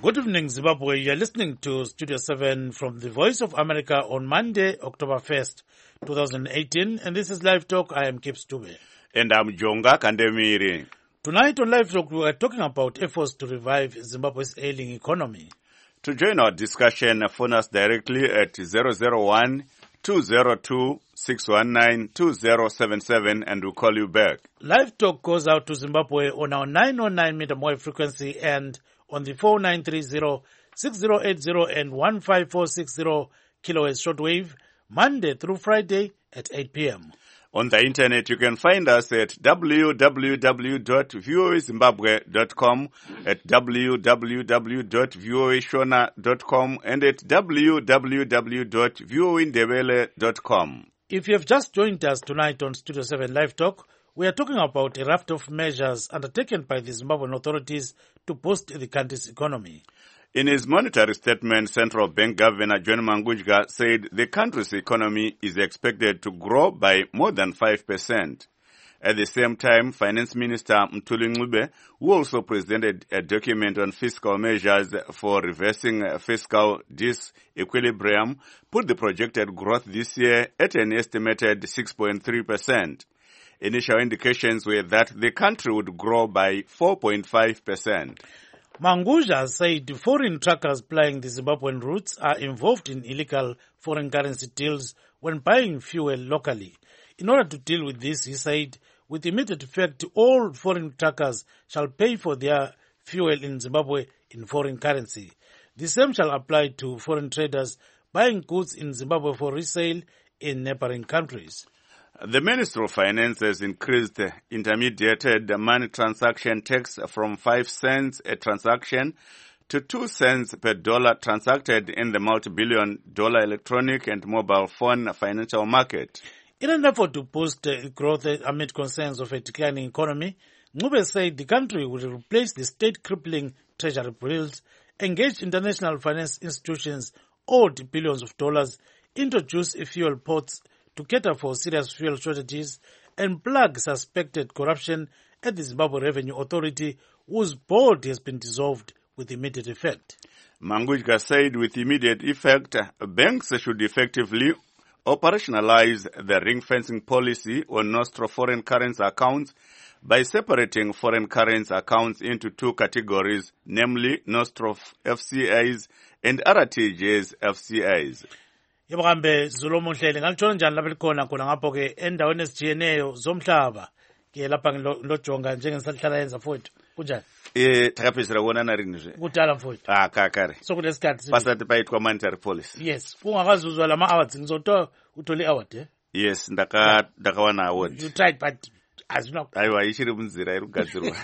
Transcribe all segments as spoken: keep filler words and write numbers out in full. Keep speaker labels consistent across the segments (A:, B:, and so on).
A: Good evening, Zimbabwe. You're listening to Studio seven from the Voice of America on Monday, October first, twenty eighteen. And this is Live Talk. I am Kip Stube.
B: And I'm Jonga Kandemiri.
A: Tonight on Live Talk, we are talking about efforts to revive Zimbabwe's ailing economy.
B: To join our discussion, phone us directly at zero zero one, two zero two, six one nine, two zero seven seven and we'll call you back.
A: Live Talk goes out to Zimbabwe on our nine oh nine meter wave frequency and on the four nine three zero, six zero eight zero and one five four six zero kilohertz shortwave, Monday through Friday at eight p.m.
B: On the internet, you can find us at w w w dot v o a zimbabwe dot com, at w w w dot v o a shona dot com, and at w w w dot v o a ndebele dot com.
A: If you have just joined us tonight on Studio seven Live Talk, we are talking about a raft of measures undertaken by the Zimbabwean authorities to boost the country's economy.
B: In his monetary statement, Central Bank Governor John Mangudya said the country's economy is expected to grow by more than five percent. At the same time, Finance Minister Mthuli Ncube, who also presented a document on fiscal measures for reversing fiscal disequilibrium, put the projected growth this year at an estimated six point three percent. Initial indications were that the country would grow by four point five percent.
A: Mangudya said foreign truckers plying the Zimbabwean routes are involved in illegal foreign currency deals when buying fuel locally. In order to deal with this, he said, with immediate effect, all foreign truckers shall pay for their fuel in Zimbabwe in foreign currency. The same shall apply to foreign traders buying goods in Zimbabwe for resale in neighboring countries.
B: The Ministry of Finance has increased the intermediated money transaction tax from five cents a transaction to two cents per dollar transacted in the multi-billion dollar electronic and mobile phone financial market.
A: In an effort to boost uh, growth amid concerns of a declining economy, Ncube said the country will replace the state-crippling treasury bills, engage international finance institutions owed billions of dollars, introduce fuel ports to cater for serious fuel shortages, and plug suspected corruption at the Zimbabwe Revenue Authority, whose board has been dissolved with immediate effect.
B: Mangudya said with immediate effect, banks should effectively operationalize the ring-fencing policy on Nostro foreign currency accounts by separating foreign currency accounts into two categories, namely Nostro F C As and R T G S F C As.
A: Yebo kambe Zulomo Mhlele ngalithola njani lapha likhona khona ngapho ke endaweni esijiyeneyo zomhlaba ke lapha ngilojonga njengengisahlala yenza mfowethu kunjani
B: eh thakaphezela kuonana rini nje
A: kudala mfowethu
B: ah kakare
A: so kulesikhathi
B: basathi bayitwa monetary policy
A: yes ungakazuzwa lama awards ngizothola uthole award eh
B: yes ndaka ndakawana award
A: you tried but azuna
B: ayiwa ichiri munzira irugadzirwa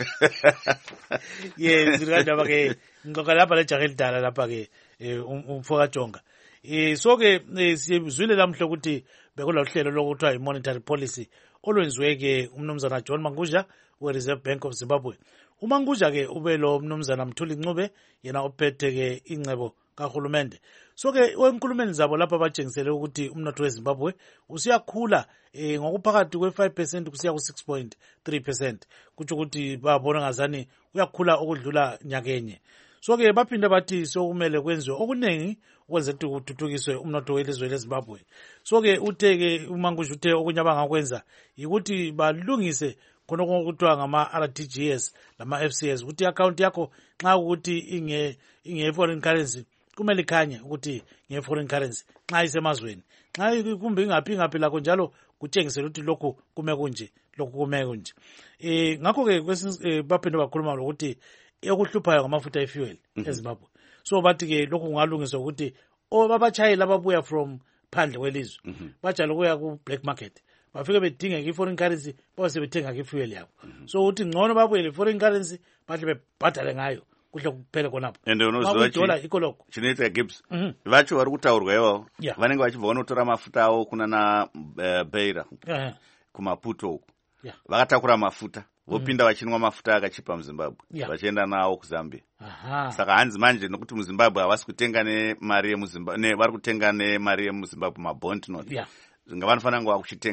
A: yes ngikandaba ke ngoka lapha lejaga elidala lapha ke umfoka jonga Eh so ke siyizwile lamhla ukuthi bekula uhlelo lokuthiwa i-monetary policy olwenziwe ke umnumzana John Mangudya we Reserve Bank of Zimbabwe. UMangudya ke ube lo mnumzana Mthuli Ncube yena ophethe ke ingcebo kahulumende. So ke wenkulumeni zabo lapha bajengisele ukuthi umnotho weZimbabwe usiyakhula eh ngokuphakathi kwe five percent kusiya ku six point three percent. Kuthi ukuthi babona ngazani uyakhula okudlula nyakenye. So ke baphinda bathi sokumele kwenziwe okunengi ukwenza ukuthi kuthuthukiswe umnotho welizwe leZimbabwe. So ke uthe ke uMangudya uthe okunye abangakwenza ukuthi balungise khona okuthiwa ngama R T G S lama F C S ukuthi account yakho nxa ukuthi inge inge foreign currency kumele ikhanye ukuthi nge foreign currency nxa isemazweni nxa kumbe ingaphi ngaphi lakho njalo kutshengisela ukuthi lokho kume kunje lokho kume kunje. Eh ngakho ke kwesinye baphinda bakhuluma ukuthi yokuhluphayo ngamafutha efuel eZimbabwe. So bathi ke lokho kungalungiswa ukuthi obabachayela ababuya from phandle kwelizwe bajala ukuya ku black market bafike bedinga ke foreign currency base bethenga ke fuel yabo. So uthi ngcono babuye foreign currency bahle bebhadale ngayo kuhle kuphele khonapho.
B: And unozwa
A: dollar ikoloko
B: chineta Gibbs vacho vari kutaurwa iwawo vanenge vachibva vanotora mafuta awo kuna na Beira kumaputo uko vakatakura mafuta vopinda vachinwa mafuta akachipa muZimbabwe vachienda nawo kuZambia. Saka hanzi manje nokuti muZimbabwe havasi kutenga nemari yemuZimbabwe ne vari kutenga nemari yemuZimbabwe mabond note ngavanofanira kuva kuchitenga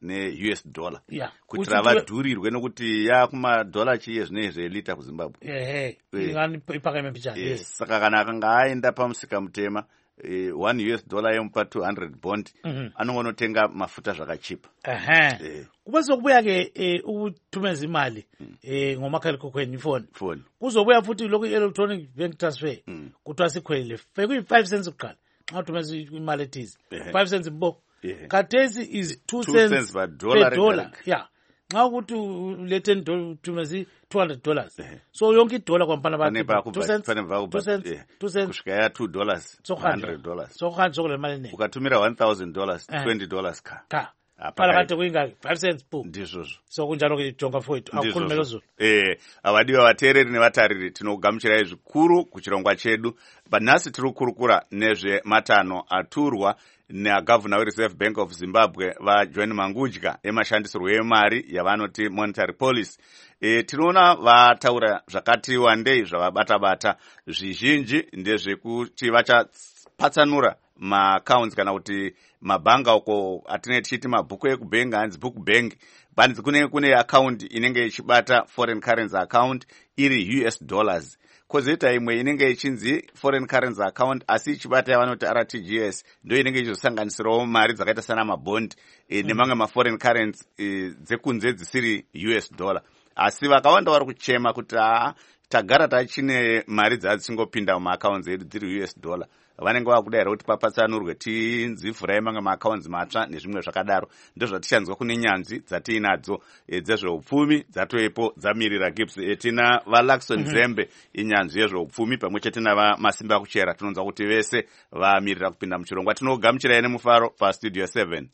B: ne-U S dollar
A: yeah.
B: kuti ravadhurirwe nokuti yakumadhola chiye zvinei zvelita kuZimbabwe.
A: Ehe, ingani ipakame mbichana.
B: Yes, saka kana akanga aenda pamusika mutema Uh, one U S dollar yomupa two hundred bond mm -hmm. anongonotenga mafuta zvakachipa.
A: Ehe. Eh. Kubazo kubuya ke eh, ukuthumeza imali mm. eh ngomakhalekhukhweni phone. Phone. Kuzobuya futhi lokho electronic bank transfer mm. kuthiwa sikhwelile. Feke five cents ukuqala. Xa uthumeza imali ethize. five cents mbo. Kathesi is two cents per dollar. Per dollar. Yeah. Xa ukuthi ulethe uthumeza two hundred dollars. So yonke idollar kwampana bathi two cents. two cents. two cents.
B: Kushikaya two dollars.
A: one hundred
B: dollars.
A: So kanje sokule mali ne.
B: Ukathumira one thousand dollars, twenty dollars ka.
A: Ka. Aphala kade kuyingaki five cents boom.
B: Ndizvozvo.
A: So kunjalo ke jonga fowethu. Akukhulumela zulu.
B: Eh, avadiwa vateereri nevatariri tinogamuchirai zvikuru kuchirongwa chedu. Banasi tiri kukurukura nezve matano aturwa naGavana weReserve Bank of Zimbabwe vaJohn Mangudya emashandisirwo emari yavanoti monetary policy. E, tinoona vataura zvakati wandei zvavabata-bata zvizhinji ndezvekuti vachapatsanura maaccounts kana kuti mabhanga uko atinenge tichiti mabhuku ekubhengi hanzi book bank banzi kunenge kune account inenge ichibata foreign currency account iri U S dollars. Kozoita imwe inenge ichinzi foreign currency account asi ichibata yavanoti R T G S ndo inenge ichizosanganisirawo mari dzakaita sana mabond e, nemamwe maforeign currency e, dzekunze dzisiri U S dollar. Asi vakawanda vari kuchema kuti aa tagara tachine mari dzadzingopinda mumaaccounts edu dziri U S dollar. Vanenge vakudayira kuti papatsanurwe tinzivhurai mamwe maaccounts matsva nezvimwe zvakadaro. Ndozvatichanzwa kune nyanzvi dzatiinadzo e, dzezveupfumi dzatoepo dzamirira Gibbs. E, tina vaLaxon mm -hmm. Zembe inyanzvi yezveupfumi pamwe chete navamasimba kuchera tinonzwa kuti vese vamirira kupinda muchirongwa. Tinogamuchirai nemufaro pastudio seven.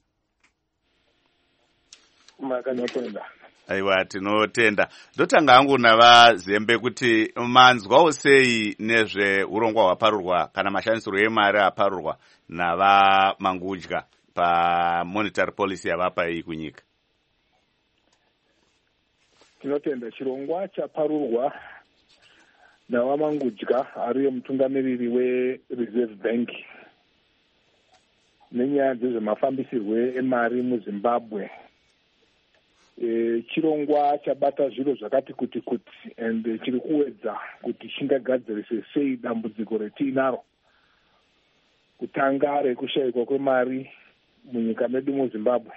C: Makanotenda.
B: Aiwa, tinotenda. Ndotanga hangu navaZembe kuti manzwawo sei nezve urongwa hwaparurwa kana mashandisirwo emari aparurwa navaMangudya pamonetary policy yavapa iyi kunyika.
C: Tinotenda chirongwa chaparurwa navaMangudya ariye mutungamiriri weReserve Bank nenyaya dzezvemafambisirwo emari muZimbabwe. E, chirongwa chabata zviro zvakati kuti kuti and chiri kuwedza kuti chingagadzirise sei dambudziko retiinaro kutanga rekushayikwa kwemari munyika medu muZimbabwe.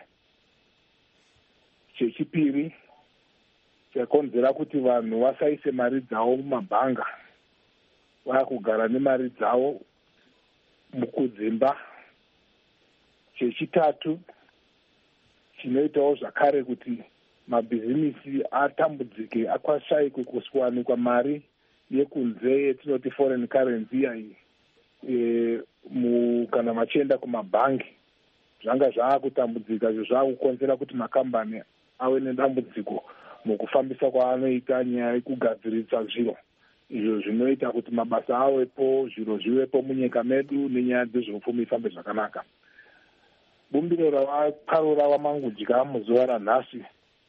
C: Chechipiri chakonzera kuti vanhu vasaise mari dzavo mumabhanga vakugara nemari dzavo mukudzimba. Chechitatu chinoitawo zvakare kuti mabhizimisi atambudzike akwashayikwe kuwanikwa mari yekunze yetinoti foreign currency iyi e, mu kana machienda kumabhangi zvanga zvaakutambudzika izvo zvaakukonzera kuti makambani ave nedambudziko mukufambisa kwaanoita nyaya yekugadziritsa zviro izvo zvinoita kuti mabasa awepo zviro zviwepo munyika medu nenyaya dzezveupfumi ifambe zvakanaka. Bumbiro ravaparura vaMangudya muzuva ranhasi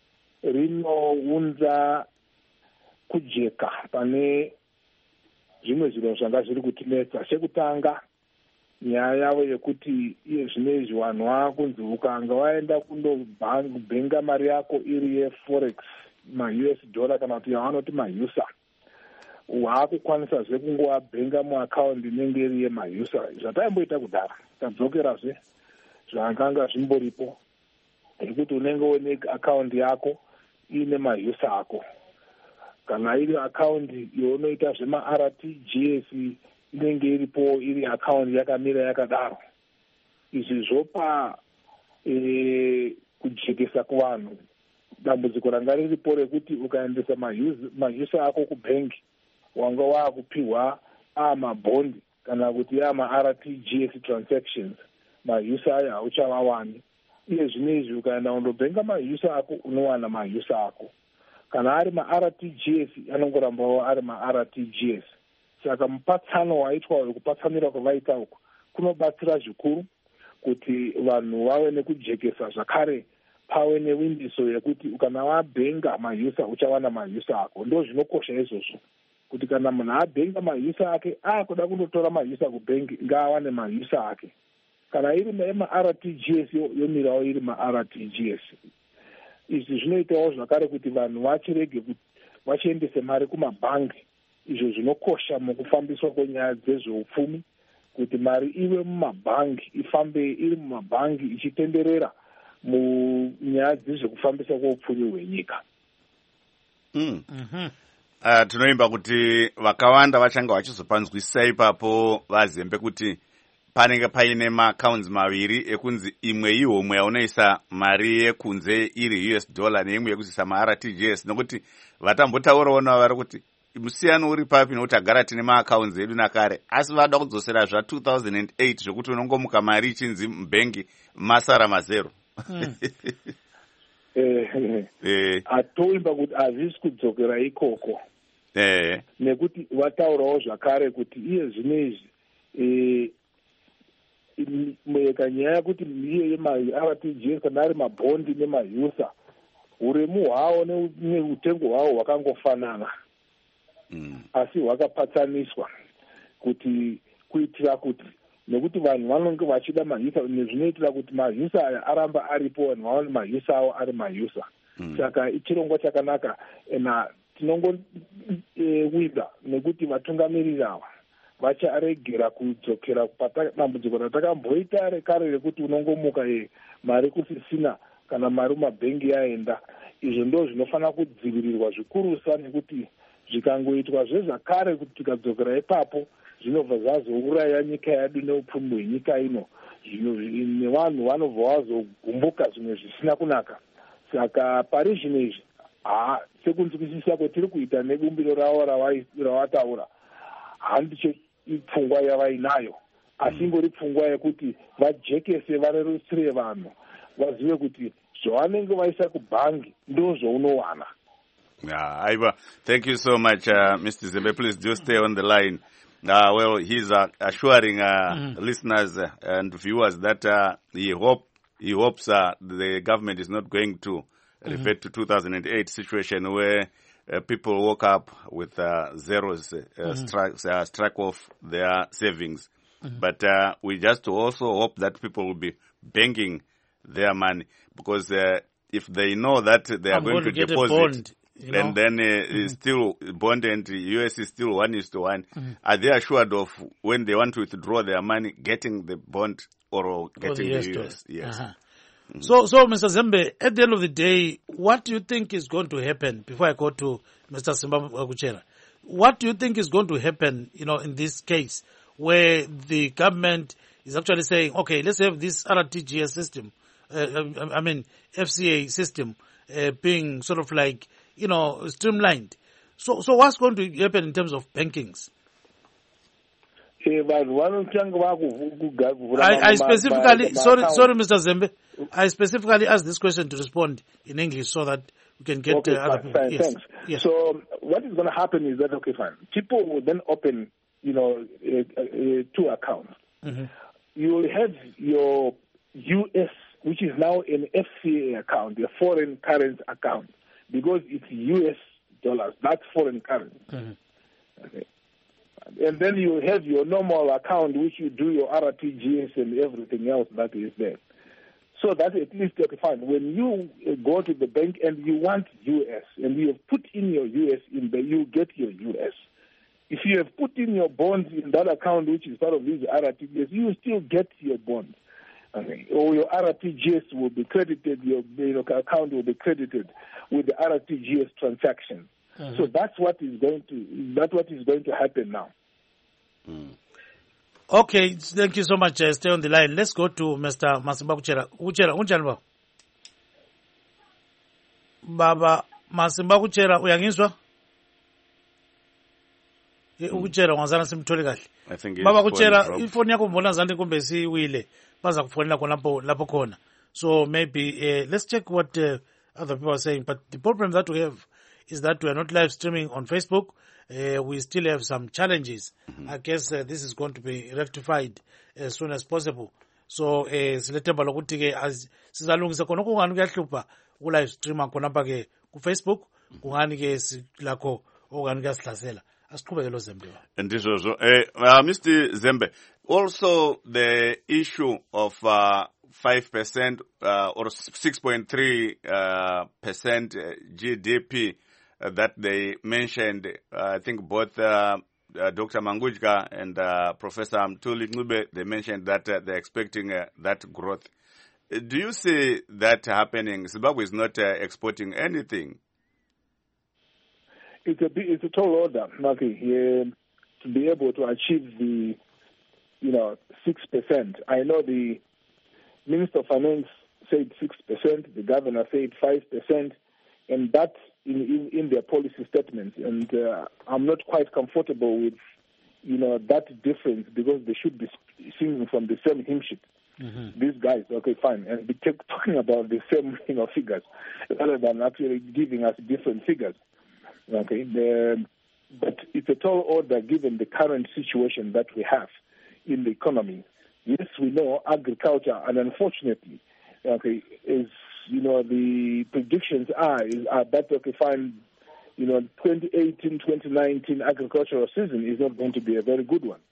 C: rinounza kujeka pane zvimwe zviro zvanga zviri kutinetsa. Chekutanga nyaya yavo yekuti iye zvinezvi vanhu vakunzi ukanga waenda kundobhenga mari yako iri yeforex ma-U S dollar kana kuti yavanoti mahusa waakukwanisazve kungowabhenga muaccount inenge iri yemahusa. Zvataimboita kudhara tadzokerazve zvakanga zvimboripo yekuti unenge une account yako ine mahusa ako kana iri account yaunoita zvema-R T G S inenge iripo iri account yakamira yakadaro. Izvi zvopa e, kujekesa kuvanhu. Dambudziko ranga riripo rekuti ukaendesa mahusa ako kubhengi wanga waakupiwa amabhondi kana kuti ama-R T G S transactions mahusa aya hauchavawani. Iye zvinezvi ukaenda undobhenga mahusa ako unowana mahusa ako. Kana ari ma-R T G S anongorambawo ari ma-R T G S. Saka mupatsano waitwa wekupatsanira kwavaita uku kunobatsira zvikuru kuti vanhu vave nekujekesa zvakare pave newindiso yekuti kana wabhenga mahusa uchawana mahusa ako. Ndo zvinokosha izvozvo kuti kana munhu abhenga mahusa ake akuda kundotora mahusa kubhengi ngaawane mahusa ake. kana iri ma-R T G S yomirawo iri ma-R T G S. Izvi zvinoitawo zvakare kuti vanhu vachirege vachiendese mari kumabhangi, izvo zvinokosha mukufambiswa kwenyaya dzezveupfumi, kuti mari ive mumabhangi, ifambe iri mumabhangi ichitenderera munyaya dzezvekufambisa kweupfumi hwenyika.
B: Mm. Mm-hmm. Uh, tinoimba kuti vakawanda vachanga vachizopanzwisisa ipapo vazembe kuti panenge paine maaccounts maviri ekunzi imwe ihomwe yaunoisa mari yekunze iri U S dollar neimwe yekuisa ma-R T G S, nokuti vatambotaurawo navo vari kuti musiyano uri papi nokuti agara tine maaccounts edu nakare, asi vada kudzosera zva two thousand eight zvokuti unongomuka mari ichinzi mubhengi masara mazero. Mm.
C: eh, atoimba kuti hazvisi kudzokera ikoko.
B: Eh.
C: Nekuti vataurawo zvakare kuti iye zvino izvi eh, kanyaya yekuti iye yema-R T G S kana ari mabhondi nemaheusa, uremu hwawo neutengo hwawo hwakangofanana. Mm. Asi hwakapatsaniswa kuti kuitira kuti nekuti vanhu vanonge vachida maheusa, zvinoitira kuti maheusa aya aramba aripo, vanhu vaone maheusa awo ari maheusa. Mm. Saka chirongwa chakanaka ena tinongowida e, nekuti vatungamiriri ava vacharegera kudzokera dambudziko ratakamboita rekare rekuti unongomuka ye mari kusisina kana mari mumabhengi yaenda. Izvo ndo zvinofanira kudzivirirwa zvikurusa, nekuti zvikangoitwa zvezvakare kuti tikadzokera ipapo zvinobva zvazouraya nyika yedu neupfumi hwenyika ino, nevanhu vanobva vazogumbuka zvimwe zvisina kunaka. Saka pari zvino izvi ha sekunzwisisa kwetiri kuita nebumbiro ravo ravataura, handicho pfungwa yavainayo, asi ingori pfungwa yekuti vajekese varerutsire vanhu vazive kuti zvavanenge vaisa kubhangi ndo zvaunowana.
B: Yeah, Aiba, thank you so much, uh, Mister Zembe. Please do stay on the line. Uh, well, he's uh, assuring uh, mm. listeners uh, and viewers that uh, he hope he hopes uh, the government is not going to mm-hmm. refer to two thousand eight situation where uh, people woke up with uh, zeros, uh, mm-hmm. strike, uh, strike off their savings. Mm-hmm. But uh, we just also hope that people will be banking their money, because uh, if they know that they
A: I'm
B: are going,
A: going to,
B: to
A: get
B: deposit,
A: a bond, you know?
B: and then uh,
A: mm-hmm.
B: still bond and U S is still one is to one,
A: mm-hmm.
B: are they assured of when they want to withdraw their money, getting the bond or getting
A: or the,
B: the U S? Yes.
A: Uh-huh. Mm-hmm. So, so Mister Zembe, at the end of the day, what do you think is going to happen? Before I go to Mister Simba Kuchera, what do you think is going to happen, you know, in this case where the government is actually saying, okay, let's have this R T G S system, uh, I mean, F C A system uh, being sort of like, you know, streamlined. So, so what's going to happen in terms of bankings?
C: I,
A: I specifically, sorry, sorry, Mister Zembe, I specifically asked this question to respond in English so that we can get
C: okay,
A: uh, other
C: fine,
A: people.
C: Fine,
A: yes.
C: Thanks. Yes. So what is going to happen is that, okay, fine. People will then open, you know, uh, uh, two accounts. Mm-hmm. You will have your U S, which is now an F C A account, a foreign currency account, because it's U S dollars. That's foreign currency. Mm-hmm. Okay. And then you have your normal account, which you do your R T G S and everything else that is there. So that's at least okay, fine. When you go to the bank and you want U S and you have put in your U S in there, you get your U S. If you have put in your bonds in that account, which is part of this R T G S, you still get your bonds. Okay. Or your R T G S will be credited, your, your account will be credited with the R T G S transaction. Mm-hmm. So that's what is going to that's what is going to happen now.
B: Mm.
A: Okay, thank you so much. Uh, stay on the line. Let's go to Mister Masimba Kuchera. Kuchera, unjani Baba Masimba Kuchera, uyangizwa? Ukuchera ngwazana simthole kahle. Baba Kuchera, ifoni yakho mbona zande kumbe siwile. Baza kufonela khona lapho lapho khona. So maybe uh, let's check what uh, other people are saying. But the problem that we have is that we are not live streaming on Facebook. Uh, we still have some challenges. Mm-hmm. I guess uh, this is going to be rectified as soon as possible. So, silethemba lokuthi ke sizalungisa khona kungani kuyahlupha ku live stream khona lapha ke ku Facebook kungani ke silakho okani kuyasihlasela. asiqhubeke lo Zembe.
B: Ndizvo eh uh, Mister Zembe, also the issue of uh, five percent uh, or six point three uh, percent G D P uh, that they mentioned, uh, I think both uh, uh, Doctor Mangujka and uh, Professor Mthuli Ncube, they mentioned that uh, they're expecting uh, that growth. Uh, do you see that happening? Zimbabwe is not uh, exporting anything.
C: It's a it's a tall order, okay, yeah, to be able to achieve the, you know, six percent. I know the Minister of Finance said six percent, the governor said five percent, and that's in, in, in their policy statements. And uh, I'm not quite comfortable with, you know, that difference because they should be singing from the same hymn sheet. Mm-hmm. These guys, okay, fine, and be t- talking about the same, you know, figures rather than actually giving us different figures. Okay, the, but it's a tall order given the current situation that we have in the economy. Yes, we know agriculture, and unfortunately, okay, is, you know, the predictions are is, are that okay, fine, you know, twenty eighteen twenty nineteen agricultural season is not going to be a very good one.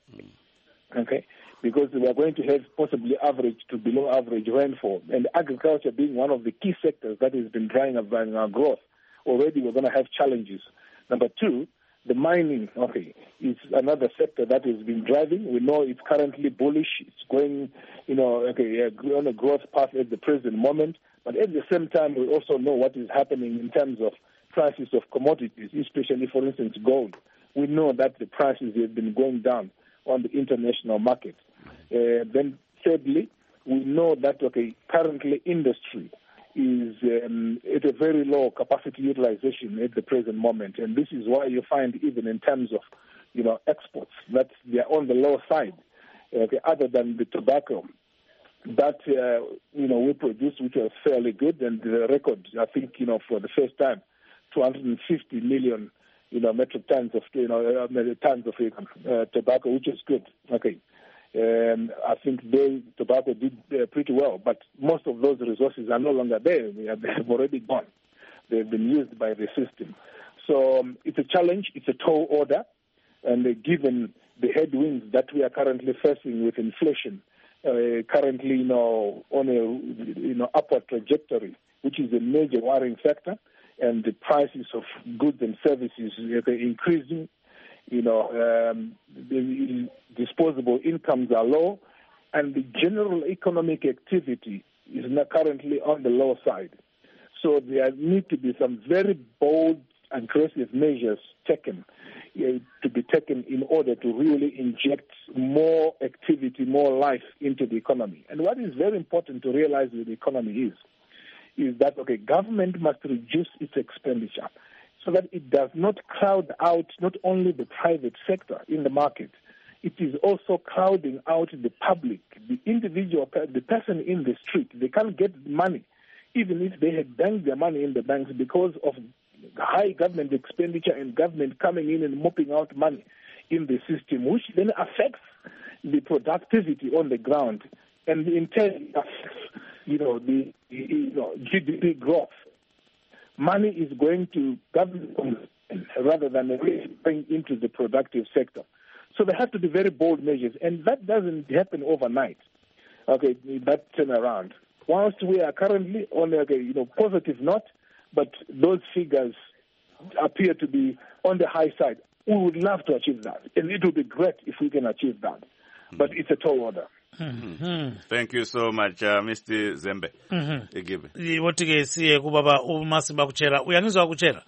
C: Okay, because we are going to have possibly average to below average rainfall, and agriculture being one of the key sectors that has been driving up our growth. Already we're going to have challenges. Number two, the mining, okay, is another sector that has been driving. We know it's currently bullish. It's going, you know, okay, on a growth path at the present moment. But at the same time, we also know what is happening in terms of prices of commodities, especially, for instance, gold. We know that the prices have been going down on the international market. Uh, then thirdly, we know that, okay, currently industry is um, at a very low capacity utilization at the present moment. And this is why you find even in terms of, you know, exports, that they are on the low side, okay, other than the tobacco that, uh, you know, we produce, which was fairly good. And the record, I think, you know, for the first time, two hundred fifty million, you know, metric tons of, you know, uh, tons of uh, tobacco, which is good. Okay. Um, I think they, tobacco did uh, pretty well, but most of those resources are no longer there. They have, they have already gone. They've been used by the system. So um, it's a challenge. It's a tall order. And uh, given the headwinds that we are currently facing with inflation, uh, currently, you know, on a you know upward trajectory, which is a major worrying factor, and the prices of goods and services are increasing. You know, um, the disposable incomes are low, and the general economic activity is not currently on the low side. So there need to be some very bold, aggressive measures taken uh, to be taken in order to really inject more activity, more life into the economy. And what is very important to realize with the economy is, is that, okay, government must reduce its expenditure, so that it does not crowd out not only the private sector in the market, it is also crowding out the public, the individual, the person in the street. They can't get money, even if they had banked their money in the banks, because of high government expenditure and government coming in and mopping out money in the system, which then affects the productivity on the ground, and in turn affects, you know, the you know, G D P growth. Money is going to government rather than going into the productive sector. So there have to be very bold measures, and that doesn't happen overnight. Okay, that turnaround. Whilst we are currently on a you know positive note, but those figures appear to be on the high side. We would love to achieve that, and it would be great if we can achieve that. But it's a tall order.
B: Mm-hmm. Thank you so much, uh, Mister Zembe.
A: Mm-hmm. What ke siye kubaba uMasimba kuchera. Uyangizwa kuchera?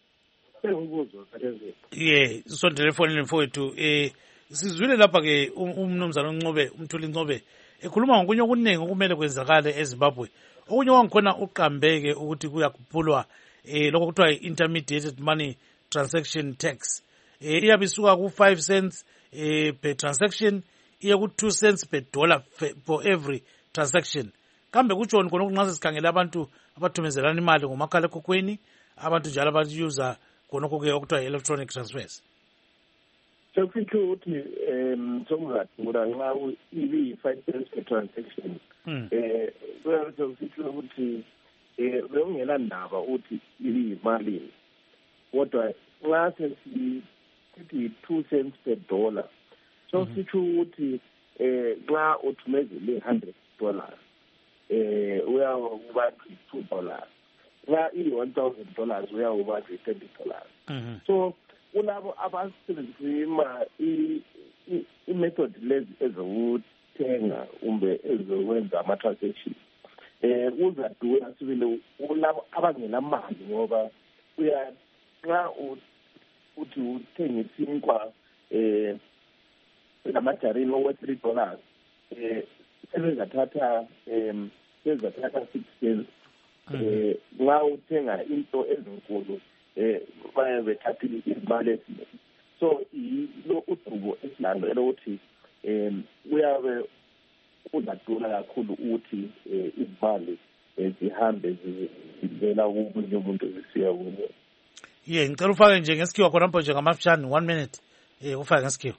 A: Yeah, sondele phone mfowethu eh sizwile lapha ke umnumzana uNcube uMthuli Ncube ekhuluma ngokunye okuningi okumele kwenzakale eZimbabwe. Okunye wangikhona uqambeke ukuthi kuyakhuphulwa eh lokho kuthiwa intermediated money transaction tax. Eh iyabisuka ku five cents eh per transaction iye ku two cents per dollar for every transaction. Kambe kutshoni khona ukunqase sikhangela abantu abathumezelana imali ngomakhala ekhokhweni, abantu njalo abayuza khonokho ke okuthiwa electronic transfers.
D: Sekufihle ukuthi um somngathi ngoba nxa ibi five cents per transaction eh sekufihle ukuthi eh bekungela ndaba ukuthi ibi imali kodwa nxa sesithi two cents per dollar. So sitsho ukuthi eh xa uthumezele one hundred dollars eh uyawuba two dollars. Xa i one thousand dollars uyawuba thirty dollars. So kulabo abasebenzisa i method lezi ezokuthenga umbe ezokwenza ama transactions eh uzadula sibile ulabo abangenamali ngoba uya xa uthi uthenge isinkwa eh ngamajarini owe three dollars eh sebezathatha em sebezathatha six cents eh xa uthenga into ezinkulu eh baye bethatha imali ezinye. So lo udubo esilando elokuthi em uyabe uzadula kakhulu ukuthi izimali zihambe zivela kumunye umuntu zisiya kumunye.
A: Ye ngicela ufake nje ngesikhiwa khona mpo nje ngamafishane one minute eh ufake ngesikhiwa.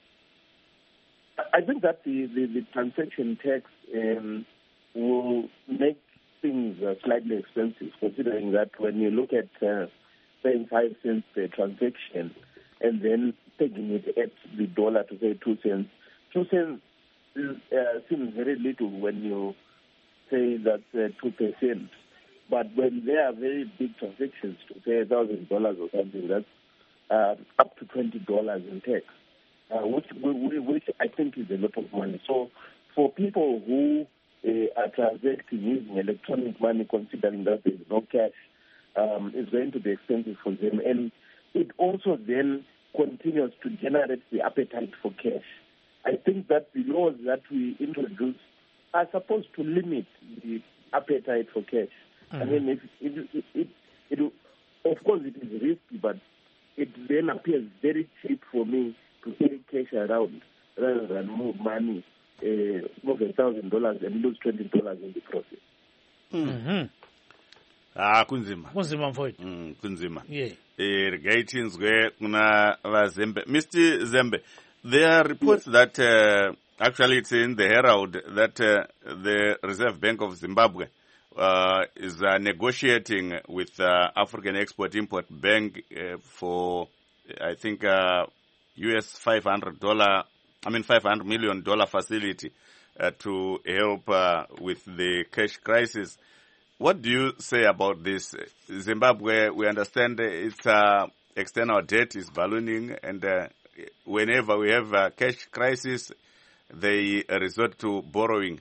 D: I think that the, the, the transaction tax um, will make things uh, slightly expensive, considering that when you look at uh, paying five cents per transaction and then taking it at the dollar to say two cents, two cents is, uh, seems very little when you say that's uh, two percent. But when there are very big transactions to say a thousand dollars or something, that's uh, up to twenty dollars in tax. Uh, which, which I think is a lot of money. So for people who uh, are transacting using electronic money, considering that there is no cash, um, it's going to be expensive for them. And it also then continues to generate the appetite for cash. I think that the laws that we introduce are supposed to limit the appetite for cash. Mm-hmm. I mean, it, it, it, it, it, of course it is risky, but it then appears very cheap for me to carry cash around rather than move money, uh, move a thousand dollars and lose twenty dollars in the process.
A: Mm-hmm.
B: Ah, kunzima.
A: Kunzima mfowethu.
B: Mm, kunzima.
A: Yeah.
B: Irrigatingzwe kuna vazembe. Mister Zembe, there are reports that uh, actually it's in the Herald that uh, the Reserve Bank of Zimbabwe uh, is uh, negotiating with uh, African Export-Import Bank uh, for, I think, uh, U S five hundred dollar, I mean five hundred million dollar facility uh, to help uh, with the cash crisis. What do you say about this? Zimbabwe, we understand its uh, external debt is ballooning, and uh, whenever we have a cash crisis, they resort to borrowing.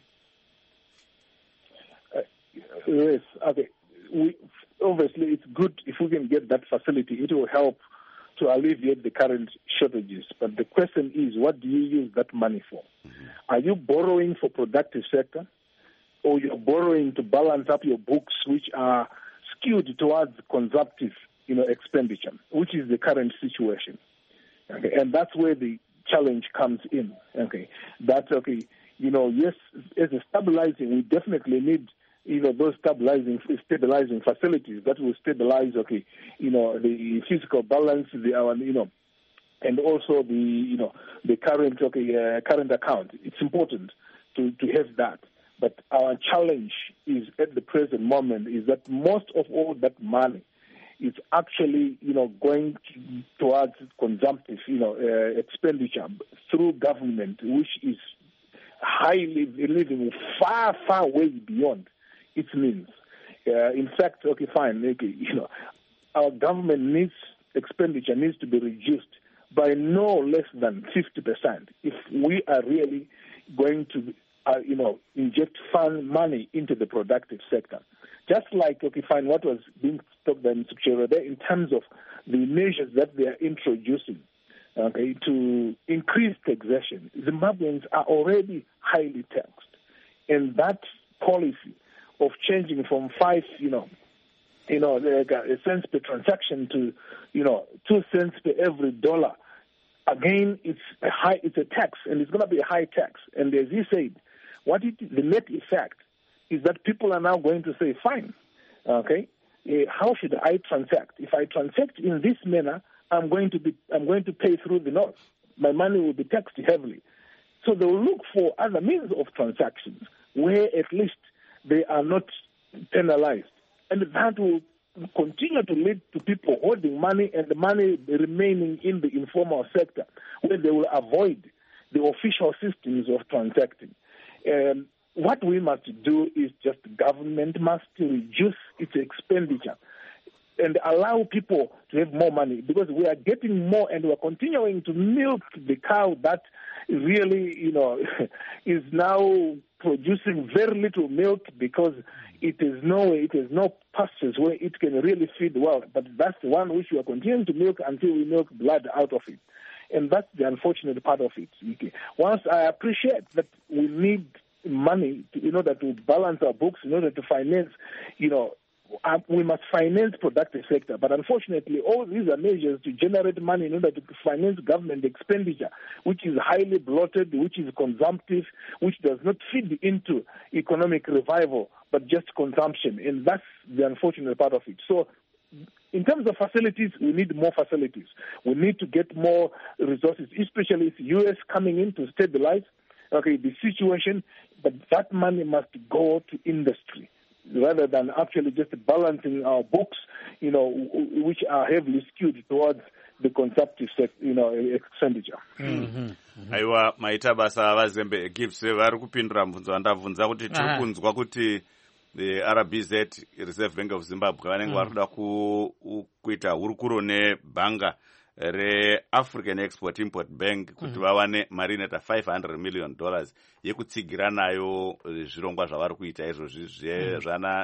C: Uh, yes, okay. We, obviously, it's good if we can get that facility. It will help to alleviate the current shortages. But the question is, what do you use that money for? Mm-hmm. Are you borrowing for productive sector, or you're borrowing to balance up your books, which are skewed towards consumptive, you know, expenditure, which is the current situation? Okay, and that's where the challenge comes in. Okay, that's okay. You know, yes, as a stabilizing, we definitely need, you know, those stabilizing stabilizing facilities that will stabilize, okay, you know, the physical balance, the our, you know, and also the, you know, the current, okay, uh, current account. It's important to, to have that. But our challenge is at the present moment is that most of all that money is actually, you know, going to, towards consumptive, you know, uh, expenditure through government, which is highly living far, far way beyond its means. Uh, in fact, okay, fine, okay, you know, our government needs expenditure needs to be reduced by no less than fifty percent if we are really going to, uh, you know, inject fund money into the productive sector. Just like, okay, fine, what was being talked by Mister Chirode in terms of the measures that they are introducing, okay, to increase taxation. Zimbabweans are already highly taxed, and that policy of changing from five, you know, you know, like a cents per transaction to, you know, two cents per every dollar. Again, it's a high, it's a tax, and it's going to be a high tax. And as he said, what it, the net effect is that people are now going to say, fine, okay, uh, how should I transact? If I transact in this manner, I'm going to be, I'm going to pay through the nose. My money will be taxed heavily. So they will look for other means of transactions where at least they are not penalized. And that will continue to lead to people holding money and the money remaining in the informal sector, where they will avoid the official systems of transacting. Um, what we must do is just government must reduce its expenditure and allow people to have more money, because we are getting more and we are continuing to milk the cow that really, you know, is now producing very little milk because it is no it is no pastures where it can really feed well. But that's the one which we are continuing to milk until we milk blood out of it. And that's the unfortunate part of it. Okay. Once I appreciate that we need money to, in order to balance our books, in order to finance, you know, uh, we must finance productive sector. But unfortunately, all these are measures to generate money in order to finance government expenditure, which is highly bloated, which is consumptive, which does not feed into economic revival, but just consumption. And that's the unfortunate part of it. So in terms of facilities, we need more facilities. We need to get more resources, especially if U S coming in to stabilize okay, the situation, but that money must go to industry rather than actually just balancing our books, you know, which are heavily skewed towards the consumptive, you know, expenditure.
B: Mm-hmm. Mm-hmm. Aiwa maita basa vazembe gives vari kupindura mvunzo wandabvunza kuti tiri kunzwa kuti the R B Z Reserve Bank of Zimbabwe vanenge vari kuda kuita hurukuro nebhanga re-African Export Import Bank kuti vawane mari inoita five hundred million dollars yekutsigira nayo zvirongwa zvavari kuita izvozvi zvana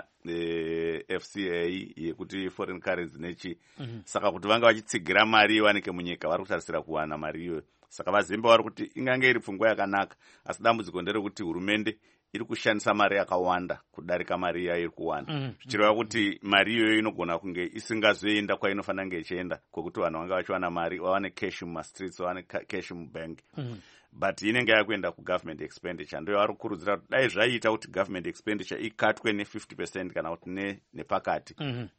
B: F C A yekuti foreign currency nechi saka kuti vanga vachitsigira mari iwanike munyika vari kutarisira kuwana mari iyo. Saka vazimba vari kuti ingange iri pfungwa yakanaka, asi dambudziko nderekuti hurumende iri kushandisa mari yakawanda kudarika mari iya iri kuwana zvichireva kuti mari iyoyo inogona kunge isingazoenda kwainofanira kunge ichienda, kwekuti vanhu vanga vachiwana mari vawane cash mumastreets, vawane cash mubank, but inenge yakuenda kugovernment expenditure. Ndoyo vari kukurudzira kuti dai zvaiita kuti government expenditure ikatwe ne-fifty percent kana kuti nepakati.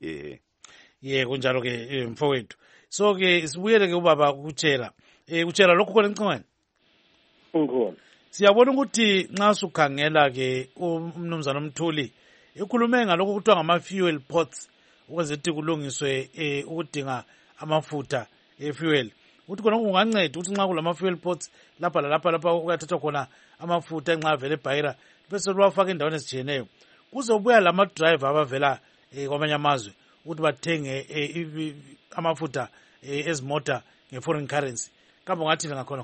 A: Ye kunjalo ke mfowethu. So ke sibuyele ke ubaba kuchela eh kuchela lokho khona ncongwane
C: ngona
A: siyabona ukuthi nxa sukhangela ke umnumzana Mthuli ikhulume ngalokho kuthiwa ngama fuel pots ukwenzethi kulungiswe eh ukudinga amafutha e fuel uthi khona kunganceda ukuthi nxa kulama fuel pots lapha lapha lapha ukuyathatha khona amafutha nxa vele ebhayira bese lwafaka endaweni ezijiyeneyo kuzobuya lama driver abavela kwamanye amazwe ukuthi bathenge amafutha ezimota nge-foreign currency. Kambe ungathini ngakhona?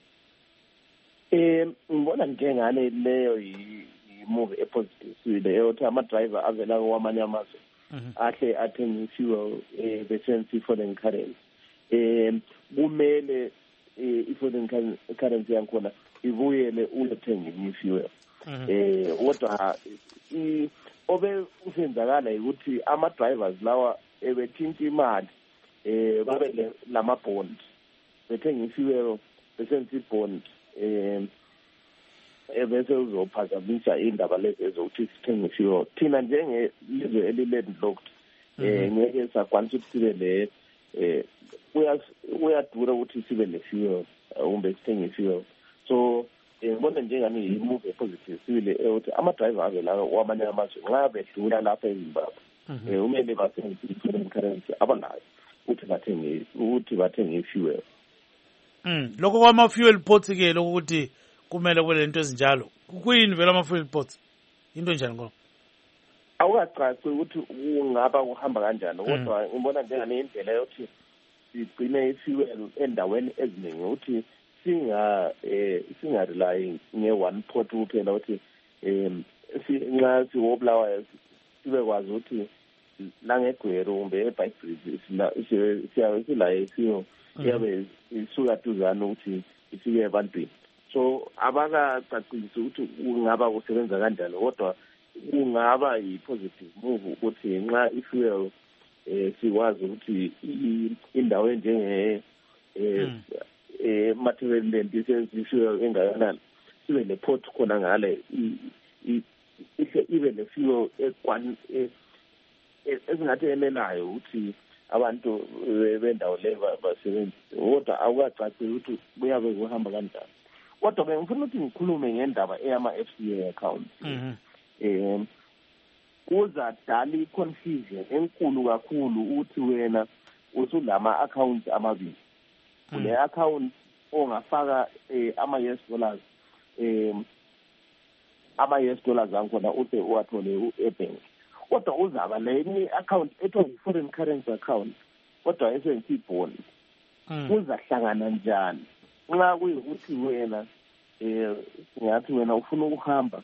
D: Eh ngibona njengane leyo i-move epositive eyokuthi ama-driver avela kwamanye amazwe ahle athenge i-fuel besebenzisa i-foreign currency. Eh kumele i-foreign currency yakhona ibuyele ulethenge i-fuel. Eh kodwa obe usenzakala ukuthi ama-drivers lawa ebethinta imali eh babe lama bond bethenga i-fuel besebenzisa i-bond eh ebese uzophazamisa indaba lezi ezokuthi sithenge i-fuel. Thina njengelizwe eli-landlocked eh ngeke sakwanisa ukuthi sibe le eh uyadura ukuthi sibe ne-fuel kumbe sithenge i-fuel. So ngibona njengani i-move epositive sibile ukuthi ama-driver avela kwamanye amazwe nxa bedlula lapha eZimbabwe kumele basebenzise i-foreign currency abanayo ukuthi bathenge ukuthi bathenge i-fuel.
A: Mm lokho kwama-fuel pots ke lokho ukuthi kumele kube lento ezinjalo kuyini vele ama-fuel pots into njani ngoba
D: awukacaci ukuthi ungaba kuhamba kanjani kodwa ngibona njengani indlela yokuthi sigcine i-fuel endaweni eziningi ukuthi singa eh singa rely nge-one pot kuphela ukuthi em nxa siwobulawa sibekwazi ukuthi langegwero kumbe eBhayibheli siya sila isiyo yabe isuka duzana ukuthi ifike ebantwini. So abakacacisi ukuthi kungaba kusebenza kanjani kodwa kungaba yi-positive move ukuthi nxa i-fuel eh sikwazi ukuthi indawo njenge eh eh material lendisensiswe engakanani sibe le pot khona ngale ibe le fuel ekwan ezingathi enelayo ukuthi abantu bendawo le basebenzise kodwa awukacaci ukuthi buyabe kuhamba kanjani. Kodwa ke ngifuna ukuthi ngikhulume ngendaba eyama F C A accounts. eh kuzadala i-confusion enkulu kakhulu ukuthi wena usulama accounts amabili. Kule account ongafaka eh, ama-U S dollars um ama-U S dollars angkhona ude uwathole e-bank. Kodwa uzaba lenye account ethiwa i-foreign currency account kodwa esengiyi-bond. Kuzahlangana njani? Nxa kuyikuthi wena eh ngathi wena ufuna ukuhamba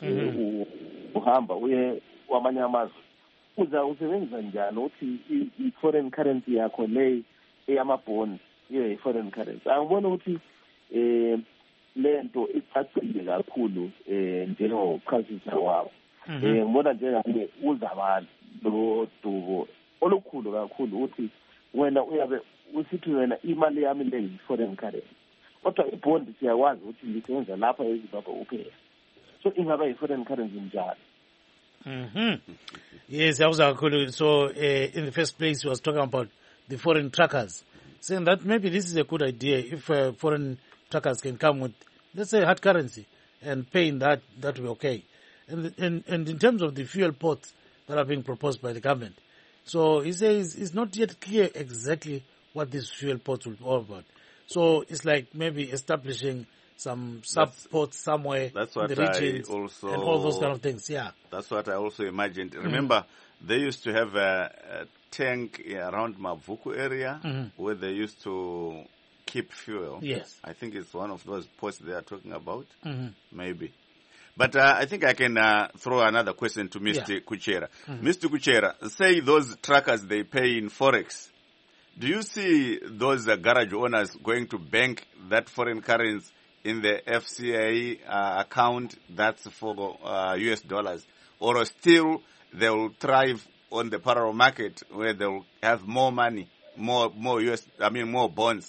D: uhamba uye kwamanye amazwe uza usebenzisa njani uthi i-foreign currency yakho le eyama-bond iye i-foreign currency? Angibona ukuthi eh lento icacile kakhulu eh njengokuchazisa wabo. Eh ngibona njengathi uzaba lo dubo olukhulu kakhulu uthi wena uyabe usithi wena imali yami le i-foreign currency kodwa i-bond siyakwazi ukuthi lisebenza lapha eZimbabwe kuphela, so ingaba i-foreign currency njalo.
A: Mhm. Yes, I was cool. So uh, in the first place, he was talking about the foreign trackers, saying that maybe this is a good idea if uh, foreign trackers can come with, let's say, hard currency and pay in that, that will be okay. And, and and in terms of the fuel ports that are being proposed by the government, so he says it's not yet clear exactly what these fuel ports will be all about. So it's like maybe establishing some sub-ports somewhere
B: that's
A: in
B: what
A: the regions
B: I also,
A: and all those kind of things, yeah.
B: That's what I also imagined. Remember, mm-hmm. they used to have a, a tank around Mavuku area mm-hmm. where they used to keep fuel.
A: Yes.
B: I think it's one of those ports they are talking about,
A: mm-hmm.
B: maybe. But uh, I think I can uh, throw another question to Mister Yeah. Kuchera. Mm-hmm. Mister Kuchera, say those truckers, they pay in Forex. Do you see those uh, garage owners going to bank that foreign currency in the F C A uh, account that's for uh, U S dollars? Or still they will thrive on the parallel market where they will have more money, more more U S, I mean more bonds?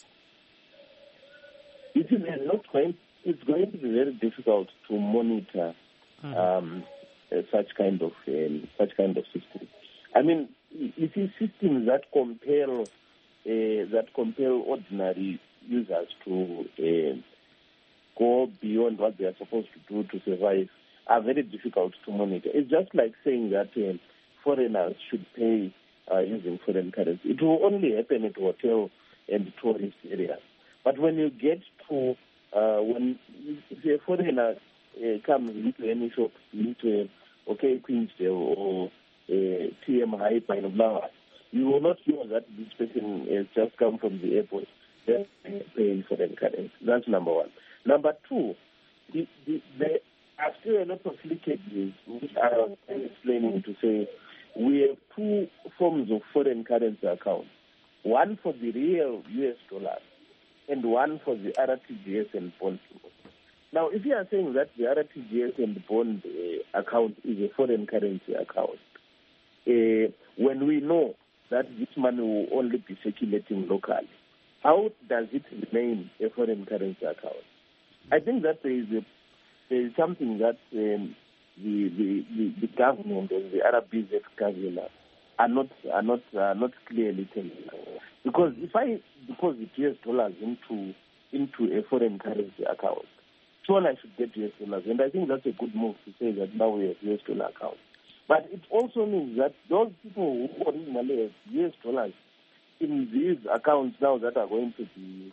D: It is not going, it's going to be very difficult to monitor mm-hmm. um, uh, such kind of um, such kind of system. I mean, you see systems that compel uh, that compel ordinary users to uh, go beyond what they are supposed to do to survive are very difficult to monitor. It's just like saying that uh, foreigners should pay uh, using foreign currency. It will only happen at hotel and tourist areas. But when you get to, uh, when if a foreigner uh, comes into any shop, into uh, okay, Queensdale or uh, T M High Pine Flower, you will not know that this person has just come from the airport. They're paying foreign currency. That's number one. Number two, the, the, there are still a lot of leakages which I was explaining to say we have two forms of foreign currency accounts. One for the real U S dollar and one for the R T G S and bond. Now, if you are saying that the R T G S and bond uh, account is a foreign currency account, uh, when we know that this money will only be circulating locally, how does it remain a foreign currency account? I think that there is, a, there is something that um, the, the, the, the government and the R B Z government are not are not are not clearly telling. Because if I deposit U S dollars into into a foreign currency account, so I should get U S dollars, and I think that's a good move to say that now we have U S dollar account. But it also means that those people who originally have U S dollars in these accounts now that are going to be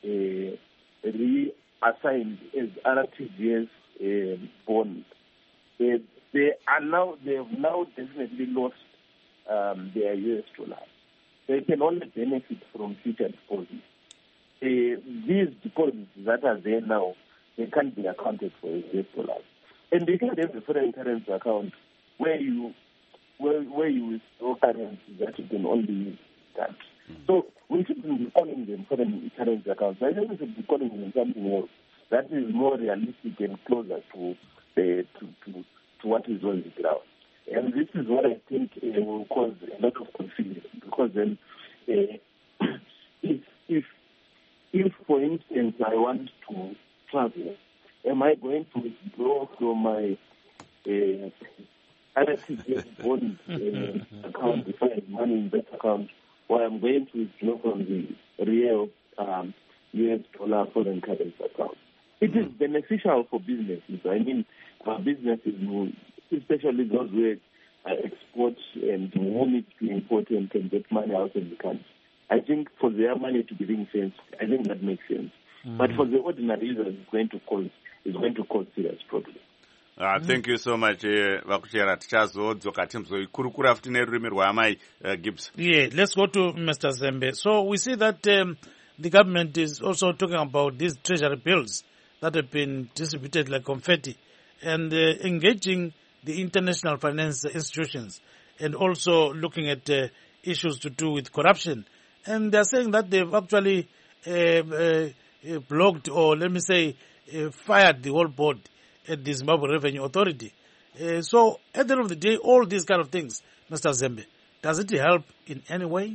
D: uh, reassigned as R T G S uh, bond, uh, they are now they have now definitely lost um, their U S dollars. They can only benefit from future deposits. Uh, these deposits that are there now, they can't be accounted for as U S dollars. And they can have a foreign currency account where you where where you withdraw currency that you can only use that. Mm-hmm. So we shouldn't be calling them foreign currency accounts. I think we should be calling them something else that is more realistic and closer to uh, to, to to what is on the ground. And this is what I think uh, will cause a lot of confusion, because then uh, if if if for instance I want to travel, am I going to withdraw from my uh, R T G S bond uh, account if I have money in that account, or I'm going to withdraw from the real um, U S dollar foreign currency account? It is beneficial for businesses. I mean, for businesses, especially those where uh, export and who needs to import and can get money out of the country. I think for their money to be ring-fenced, I think that makes sense. Mm-hmm. But for the ordinary users, it's going to cause it's going to cause serious problems.
B: Uh, thank you so much, Vakuchera. Tichazodzoka timzoikurukura futi nerurimi rwaamai Gibbs.
A: Yeah, let's go to Mister Zembe. So we see that um, the government is also talking about these treasury bills that have been distributed like confetti and uh, engaging the international finance institutions and also looking at uh, issues to do with corruption. And they're saying that they've actually uh, uh, blocked or let me say uh, fired the whole board at the Zimbabwe Revenue Authority. Uh, so at the end of the day, all these kind of things, Mister Zembe, does it help in any way?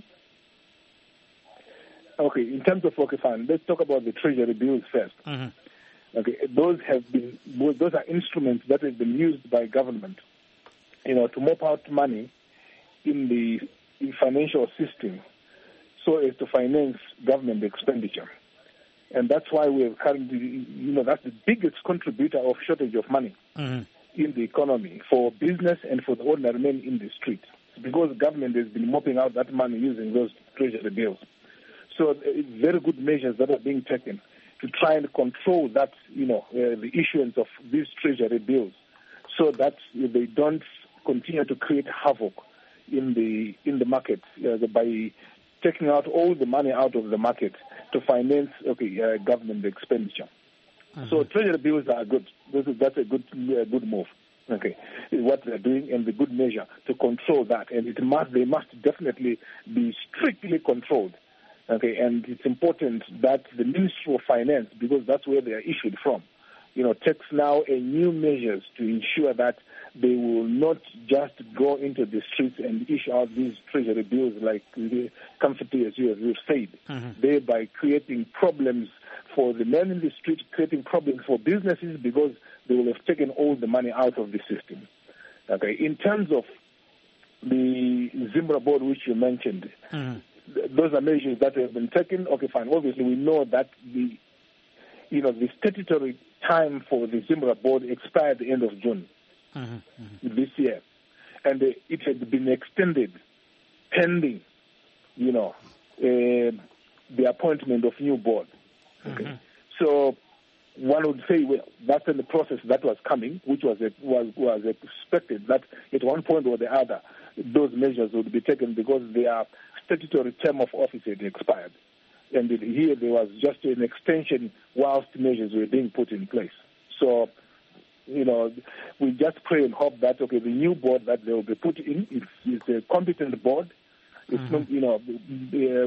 C: Okay, in terms of okay, fine. Let's talk about the treasury bills first. Mm-hmm. Okay, those have been those are instruments that have been used by government, you know, to mop out money in the in financial system, so as to finance government expenditure. And that's why we have currently, you know, that's the biggest contributor of shortage of money mm-hmm. in the economy for business and for the ordinary man in the street. Because the government has been mopping out that money using those treasury bills. So it's very good measures that are being taken to try and control that, you know, uh, the issuance of these treasury bills so that they don't continue to create havoc in the in the market uh, by taking out all the money out of the market to finance okay uh, government expenditure. Mm-hmm. So treasury bills are good. This is, that's a good uh, good move. Okay, what they're doing and the good measure to control that, and it must they must definitely be strictly controlled. Okay, and it's important that the Ministry of Finance, because that's where they are issued from, you know, takes now a new measures to ensure that they will not just go into the streets and issue out these treasury bills like the comfortably as you have said, mm-hmm. thereby creating problems for the men in the street, creating problems for businesses because they will have taken all the money out of the system. Okay, in terms of the Zimbra board, which you mentioned, mm-hmm. th- those are measures that have been taken. Okay, fine. Obviously, we know that the, you know, the statutory time for the Zimbra board expired at the end of June mm-hmm. Mm-hmm. this year, and uh, it had been extended pending, you know, uh, the appointment of new board. Okay, mm-hmm. so one would say, well, that's in the process that was coming, which was was was expected that at one point or the other, those measures would be taken because their statutory term of office had expired, and here there was just an extension whilst measures were being put in place. So, you know, we just pray and hope that okay, the new board that they will be put in is, is a competent board. It's mm-hmm. not, you know, uh,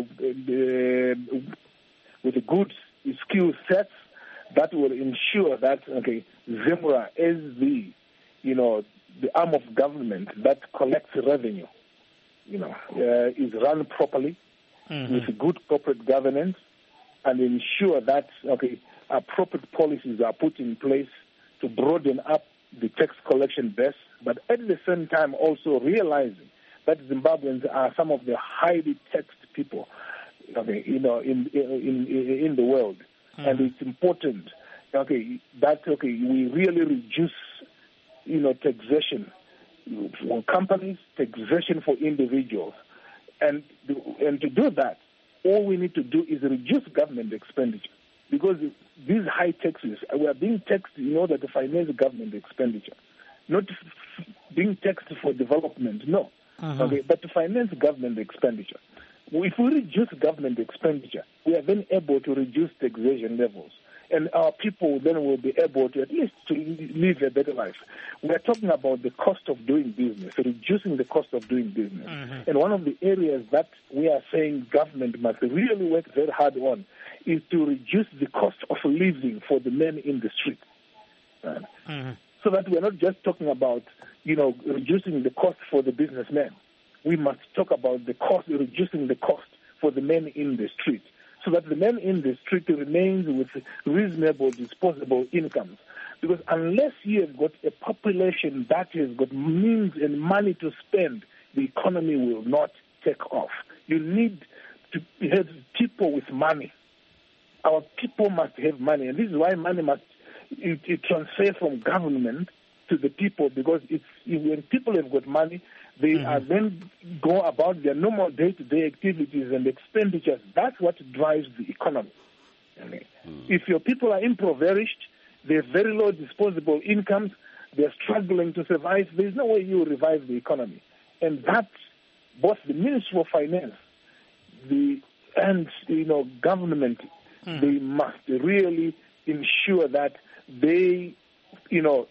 C: uh, with a good skill sets that will ensure that okay, Zimbra is the, you know, the arm of government that collects revenue, you know, uh, is run properly mm-hmm. with good corporate governance, and ensure that okay, appropriate policies are put in place to broaden up the tax collection base, but at the same time also realizing that Zimbabweans are some of the highly taxed people, okay, you know, in in in, in the world. Mm-hmm. And it's important, okay, that okay we really reduce, you know, taxation for companies, taxation for individuals, and and to do that, all we need to do is reduce government expenditure, because these high taxes we are being taxed in order to finance government expenditure, not being taxed for development, no, mm-hmm. okay, but to finance government expenditure. If we reduce government expenditure, we are then able to reduce taxation levels, and our people then will be able to at least to live a better life. We are talking about the cost of doing business, reducing the cost of doing business. Mm-hmm. And one of the areas that we are saying government must really work very hard on is to reduce the cost of living for the men in the street. Uh, mm-hmm. So that we are not just talking about, you know, reducing the cost for the businessmen. We must talk about the cost, reducing the cost for the men in the street, so that the men in the street remains with reasonable disposable incomes. Because unless you have got a population that has got means and money to spend, the economy will not take off. You need to have people with money. Our people must have money, and this is why money must it, it transfer from government to the people, because it's when people have got money, they mm-hmm. are then go about their normal day-to-day activities and expenditures. That's what drives the economy. Mm-hmm. If your people are impoverished, they have very low disposable incomes, they're struggling to survive, there's no way you revive the economy. And that, both the Ministry of Finance the and you know government, mm-hmm. they must really ensure that they, you know,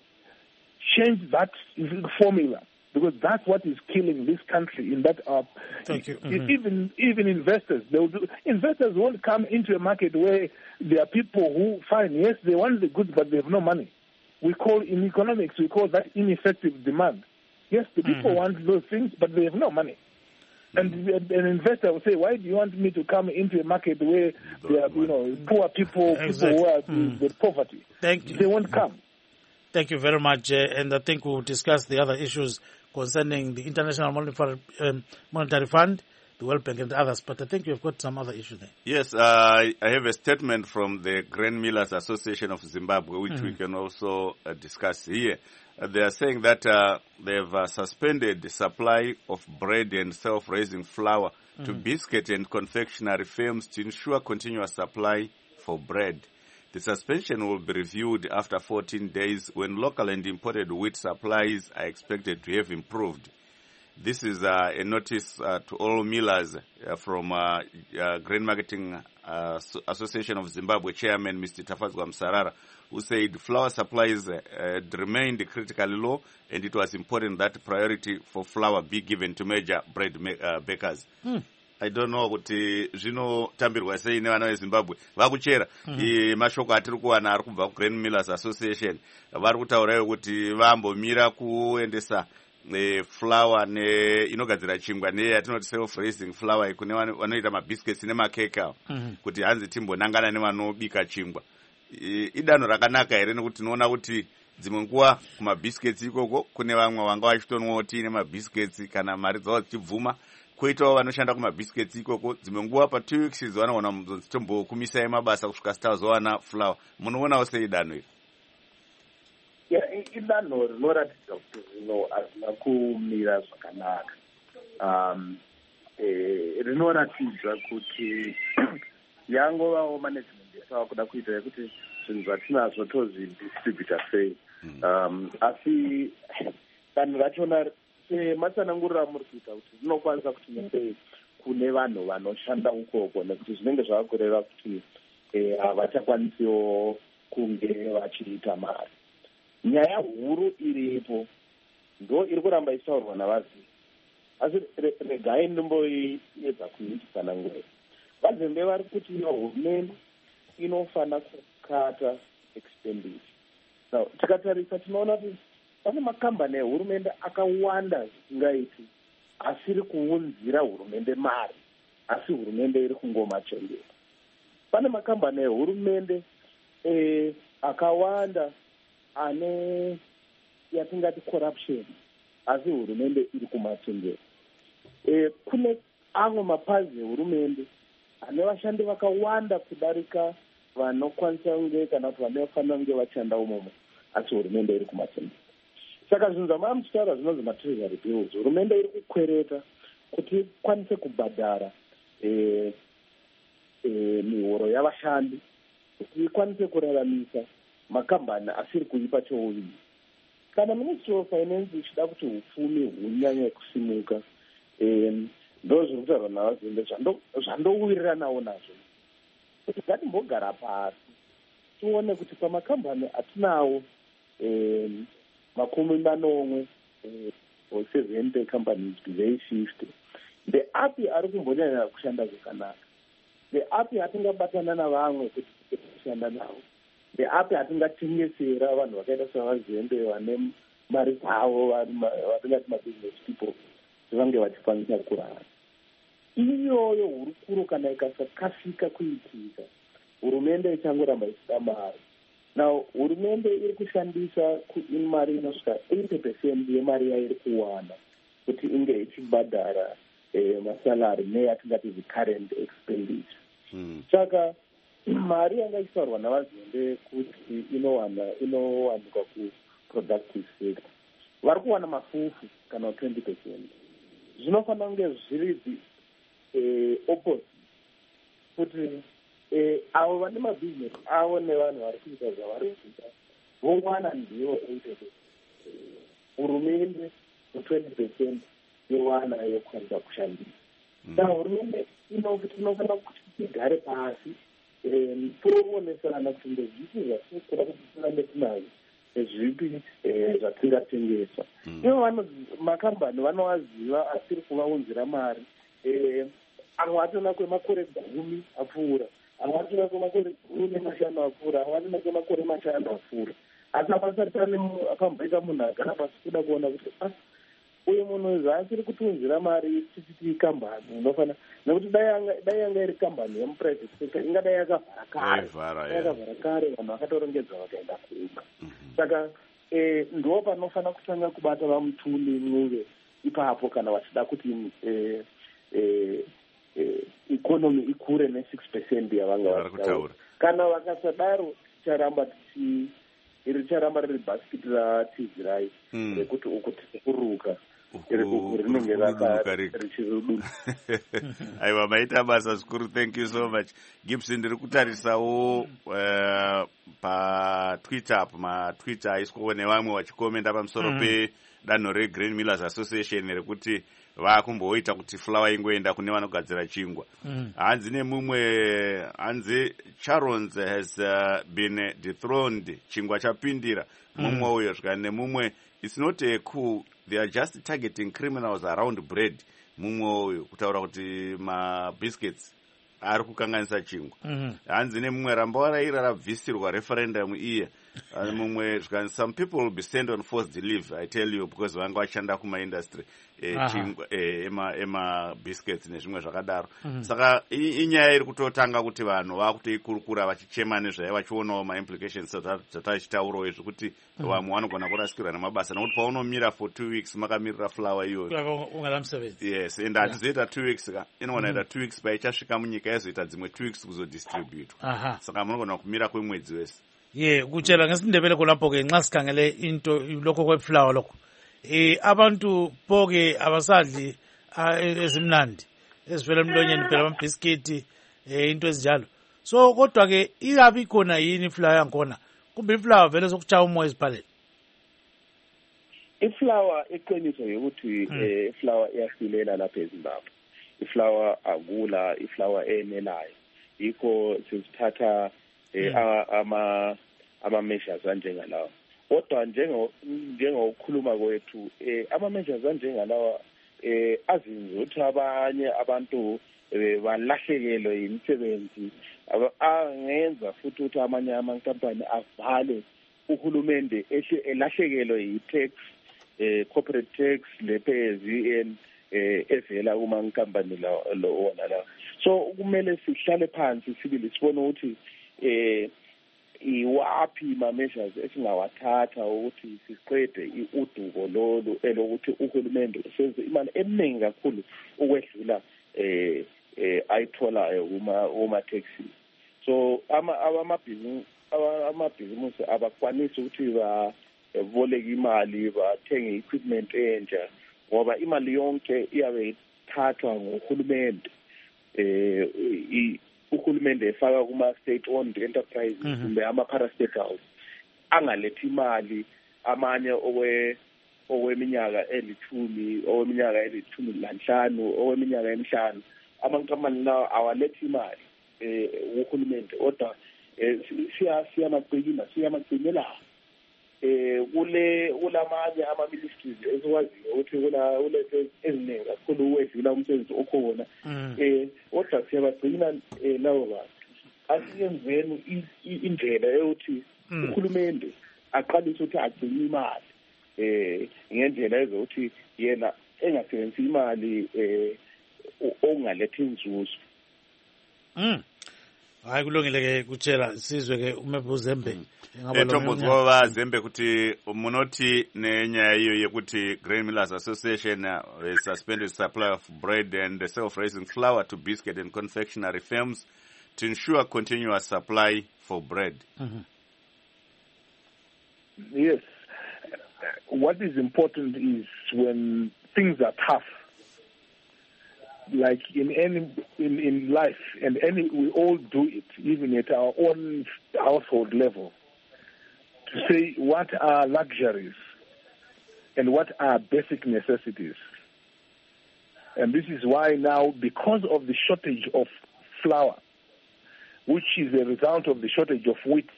C: change that formula, because that's what is killing this country. In that, uh,
A: Thank you. Mm-hmm.
C: even even investors, they will do, investors won't come into a market where there are people who find yes they want the goods but they have no money. We call in economics we call that ineffective demand. Yes, the people mm-hmm. want those things but they have no money. And an investor will say, why do you want me to come into a market where there are, you know, poor people,
A: exactly.
C: people who are
A: mm.
C: with poverty?
A: Thank you.
C: They won't come.
A: Thank you very much. Uh, and I think we'll discuss the other issues concerning the International Monetary, um, Monetary Fund, the World Bank and others. But I think you've got some other issues there.
B: Yes, uh, I have a statement from the Grain Millers Association of Zimbabwe, which mm. we can also uh, discuss here. Uh, they are saying that uh, they have uh, suspended the supply of bread and self-raising flour mm-hmm. to biscuit and confectionery firms to ensure continuous supply for bread. The suspension will be reviewed after fourteen days when local and imported wheat supplies are expected to have improved. This is uh, a notice uh, to all millers uh, from uh, uh, Grain Marketing uh, Association of Zimbabwe Chairman Mister Tafadzwa Msarara, who said flour supplies uh, had remained critically low, and it was important that priority for flour be given to major bread uh, bakers. Hmm. I don't know kuti zvinotambirwa sei nevana veZimbabwe vakuchera mashoko atiri kuwana ari kubva kuGrain Millers Association vari kutaura kuti vambomira kuendesa ne flour ne inogadzira chingwa ne yatinoti self raising flour kune vanoita mabiscuits nemakeke awo mm-hmm. kuti hanzi timbonangana nevanobika chingwa. Idanho rakanaka here nekuti tinoona kuti dzimwe nguva kumabiscuits ikoko kune vamwe vanga vachitonwa kuti nemabiscuits kana mari dzavo dzichibvuma, koitawo vanoshanda kumabiscuits ikoko dzimwe nguva pa two weeks vanoona muzonzi tombokumisai mabasa kusvika sitazowana flour. Munoonawo sei danho iri?
D: Idanho rinoratidza kuti zvino hazvina kumira zvakanaka. Um, eh, rinoratidza kuti yangovawo management yesava kuda kuita yekuti zvinhu zvatinazvo tozvidistributa sei. Um, asi danho rachona sematsanangurira muri kuita kuti rinokwanisa kuti sei kune vanhu vanoshanda ukoko, nekuti zvinenge zvavakureva kuti havachakwanisiwo kunge vachiita mari. Nyaya huru iripo ndo iri kuramba ichitaurwa navazivi, asi regai ndimboiedza kuitsanangura. Vazembe vari kuti hurumende inofana kukata expenditure. Now tikatarisa tinoona kuti pane makambani ehurumende akawanda zvisingaiti asiri kuunzira hurumende mari, asi hurumende iri kungomachengeta. Pane makambani ehurumende eh, akawanda ane yatingati corruption, asi hurumende iri kumachengeta. E, kune amwe mapazi ehurumende ane vashandi vakawanda kudarika vanokwanisa kunge kana kuti vanofanira kunge vachanda umomo, asi hurumende iri kumachengeta. Saka zvinhu zvamava muchitaura zvinonzi matreasury bills, hurumende iri kukwereta kuti ikwanise kubhadhara e, e, mihoro yavashandi, kuti ikwanise kuraramisa makambani asiri kuipa chouviri. Kana Ministry of Finance ichida kuti upfumi hunyanye kusimuka, um, ndo zviri kutaurwa navazembe zvandowirira nawo nazvo. Kuti ngatimbogara pasi tione kuti pamakambani atinawo um, makumi manomwe or seventy companies very fifty, ndeapi ari kumbonyanya kushanda zvakanaka, ndeapi atingabatana navamwe kuti kushanda navo, ndeapi atingatengesera vanhu vakaita sevazembe vane mari dzavo, vatingati mabusiness people, vange vachikwanisa kurara. Iyoyo hurukuro kana ikasakasika kuitika, hurumende ichangoramba isida mari. Now hurumende iri kushandisa mari inosvika eighty percent yemari yairi kuwana kuti inge ichibhadhara eh, masalari neyatingati the current expenditure. Mm. Saka mari yanga ichitaurwa navazembe kuti inowana inowanikwa productive sector vari kuwana mafufu kana twenty percent. Zvinofanira kunge zviri eh, opposite kuti eh, avo vane mabhizinesi avo nevanhu vari kuita zvavari kuita vowana ndivo eighty percent. Hurumende twenty percent yewana yokwanisa kushandisa. Saka hurumende inofanira kuti igare pasi toonesana kuti ndezvipi zvatinokura kuti tirambe tinazvo, nezvipi zvatingatengeswa. Ivo makambani vanovaziva asiri kuvaunzira mari. Amwe atona kwemakore gumi apfuura, amwe atona kwemakore gumi nemashanu apfuura, amwe atona kwemakore mashanu apfuura. Asi apasati akamboita munhu agara pasi kuda kuona kuti uyu munhu zvaasiri kutiunzira mari tichiti kambani unofana, nekuti dai yanga iri kambani yemuprivate sector ingadai yakavhara kare yakavhara kare vanhu vakatorongedzwa vakaenda kuuka. Saka ndo panofana kutanga kubata vamutuni muve ipapo kana vachida kuti ikonomi ikure ne-six percent yavanga vachitaura. Kana vakasadaro ticharamba tichi iri charamba riri bhasikiti ratizi rai rekuti uku tikuruka rinenge richirudunu.
B: Aiwa, maita basa zvikuru. Thank you so much Gibson. Ndiri kutarisawo uh, patwitter pamatwitter aiswawo nevamwe vachikomenda pamusoro mm. pedanho reGrain Millers Association rekuti vakumboita kuti flour ingoenda kune vanogadzira chingwa. Mm. Hanzi nemumwe hanzi Charons has uh, been dethroned, chingwa chapindira mumwe uyo zvika nemumwe it's not a coup, they are just targeting criminals around bread. Mumwe uyo kutaura kuti ma biscuits ari kukanganisa chingwa. Hanzi nemumwe ramba waraira rabvisirwa referendum iye. Uh, mumwe some people will be sent on forced leave, I tell you, because vanga vachanda kuma industry eh, chingwa eh, ema ema biscuits nezvimwe zvakadaro. Mm -hmm. Saka inyaya iri kutotanga kuti vanhu vakutoikurukura vachichema nezvaya vachionawo ma implications dzatachitaurawo izvo kuti vamwe vanogona kurasikirwa nemabasa nokuti paunomira for two weeks makamirira flour iyoyo
A: ungalamsebenzi.
B: Yes, and hatizoita two weeks ka inogona ita two weeks paichasvika munyika yazoita dzimwe two weeks kuzodistributwa. Saka munogona kumira kwemwedzi wese.
A: Ye kutshela ngesindebele kulapho ke nxa sikhangele into lokho kweflower lokho eh abantu bonke abasadli ezimnandi ezivela emlonyeni phela amabhiskiti eh into ezinjalo. So kodwa ke iyabi khona yini iflower yakhona kumbe iflower vele sokuchaya umoya eziphaleni?
D: Iflower iqiniso yokuthi iflower iyasilela lapha eZimbabwe. Iflower akula, iflower enelayo. Yikho sisithatha ama ama measures anjengalawa. Kodwa njengo njengokukhuluma kwethu eh ama measures anjengalawa eh azinze ukuthi abanye abantu balahlekelwe imisebenzi angenza futhi ukuthi amanye amankampani avale, uhulumende ehle elahlekelwe yi-tax eh corporate tax lephezi en evela kuma nkampani la wona la. So kumele sihlale phansi sibili sibone ukuthi eh iwaphi ma measures esingawathatha ukuthi siqede udubo lolu elokuthi uhulumende usenze imali eminingi kakhulu ukwedlula eh eh ayitholayo uma uma taxi. So ama amabhizinisi amabhizinisi abakwanisi ukuthi baboleke imali bathenge equipment entsha ngoba imali yonke iyabe ithathwa nguhulumende. Eh uhulumende efaka kuma state owned enterprises kumbe ama parastatals angalethi imali amanye owe oweminyaka elithumi oweminyaka elithumi lanhlanu oweminyaka emihlanu amankampani lawo awalethi imali eh uhulumende kodwa siya siyamagcina siyamagcinela eh kule ulamanye ama ministries ezikwaziyo ukuthi kula ulethe eziningi kakhulu uwedlula umsebenzi okhona eh kodwa siyabagcina lawo bantu. Asiyenzeni indlela eyokuthi uhulumende aqalise ukuthi agcine imali eh ngendlela ezokuthi yena engasebenzisi imali eh ongaletha inzuzo.
A: Mm. Hayi kulungile ke kutshela sizwe ke uMebu Zembe.
B: Etombozwa bazembe kuti munoti nenyaya iyo yekuti Grain Millers Association uh, suspended supply of bread and the self-raising flour to biscuit and confectionery firms to ensure continuous supply for bread.
A: Mm-hmm.
D: Yes.
C: what is important is when things are tough, like in any in, in life, and any we all do it, even at our own household level, to say what are luxuries and what are basic necessities. And this is why now, because of the shortage of flour, which is a result of the shortage of wheat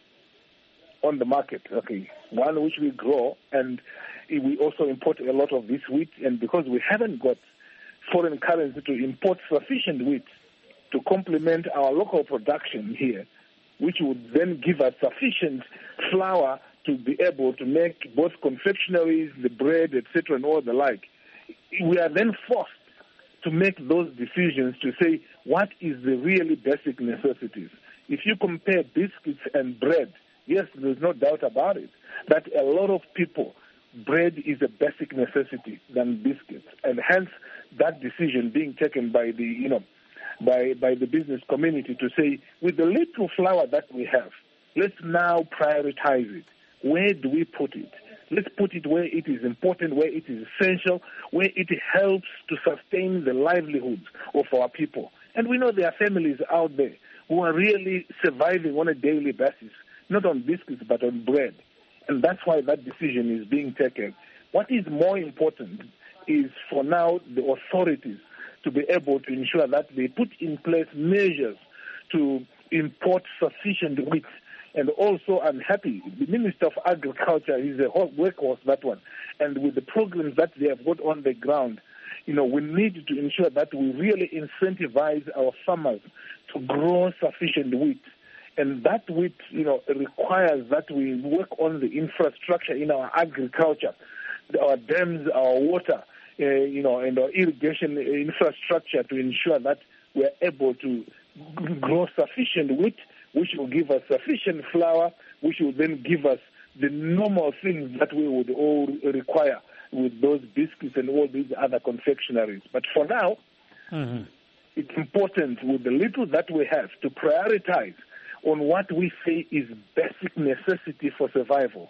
C: on the market, okay, one which we grow, and we also import a lot of this wheat, and because we haven't got foreign currency to import sufficient wheat to complement our local production here, which would then give us sufficient flour to be able to make both confectionaries, the bread, et cetera, and all the like, we are then forced to make those decisions to say what is the really basic necessities. If you compare biscuits and bread, yes, there's no doubt about it, that a lot of people, bread is a basic necessity than biscuits, and hence that decision being taken by the, you know, by by the business community to say, with the little flour that we have, let's now prioritize it. Where do we put it? Let's put it where it is important, where it is essential, where it helps to sustain the livelihoods of our people. And we know there are families out there who are really surviving on a daily basis, not on biscuits but on bread. And that's why that decision is being taken. What is more important is for now the authorities to be able to ensure that they put in place measures to import sufficient wheat. And also, I'm happy, the Minister of Agriculture is a workhorse, that one. And with the programs that they have got on the ground, you know, we need to ensure that we really incentivize our farmers to grow sufficient wheat. And that wheat, you know, requires that we work on the infrastructure in our agriculture, our dams, our water, uh, you know, and our irrigation infrastructure to ensure that we're able to grow sufficient wheat, which will give us sufficient flour, which will then give us the normal things that we would all require with those biscuits and all these other confectionaries. But for now, mm-hmm. it's important with the little that we have to prioritize on what we say is basic necessity for survival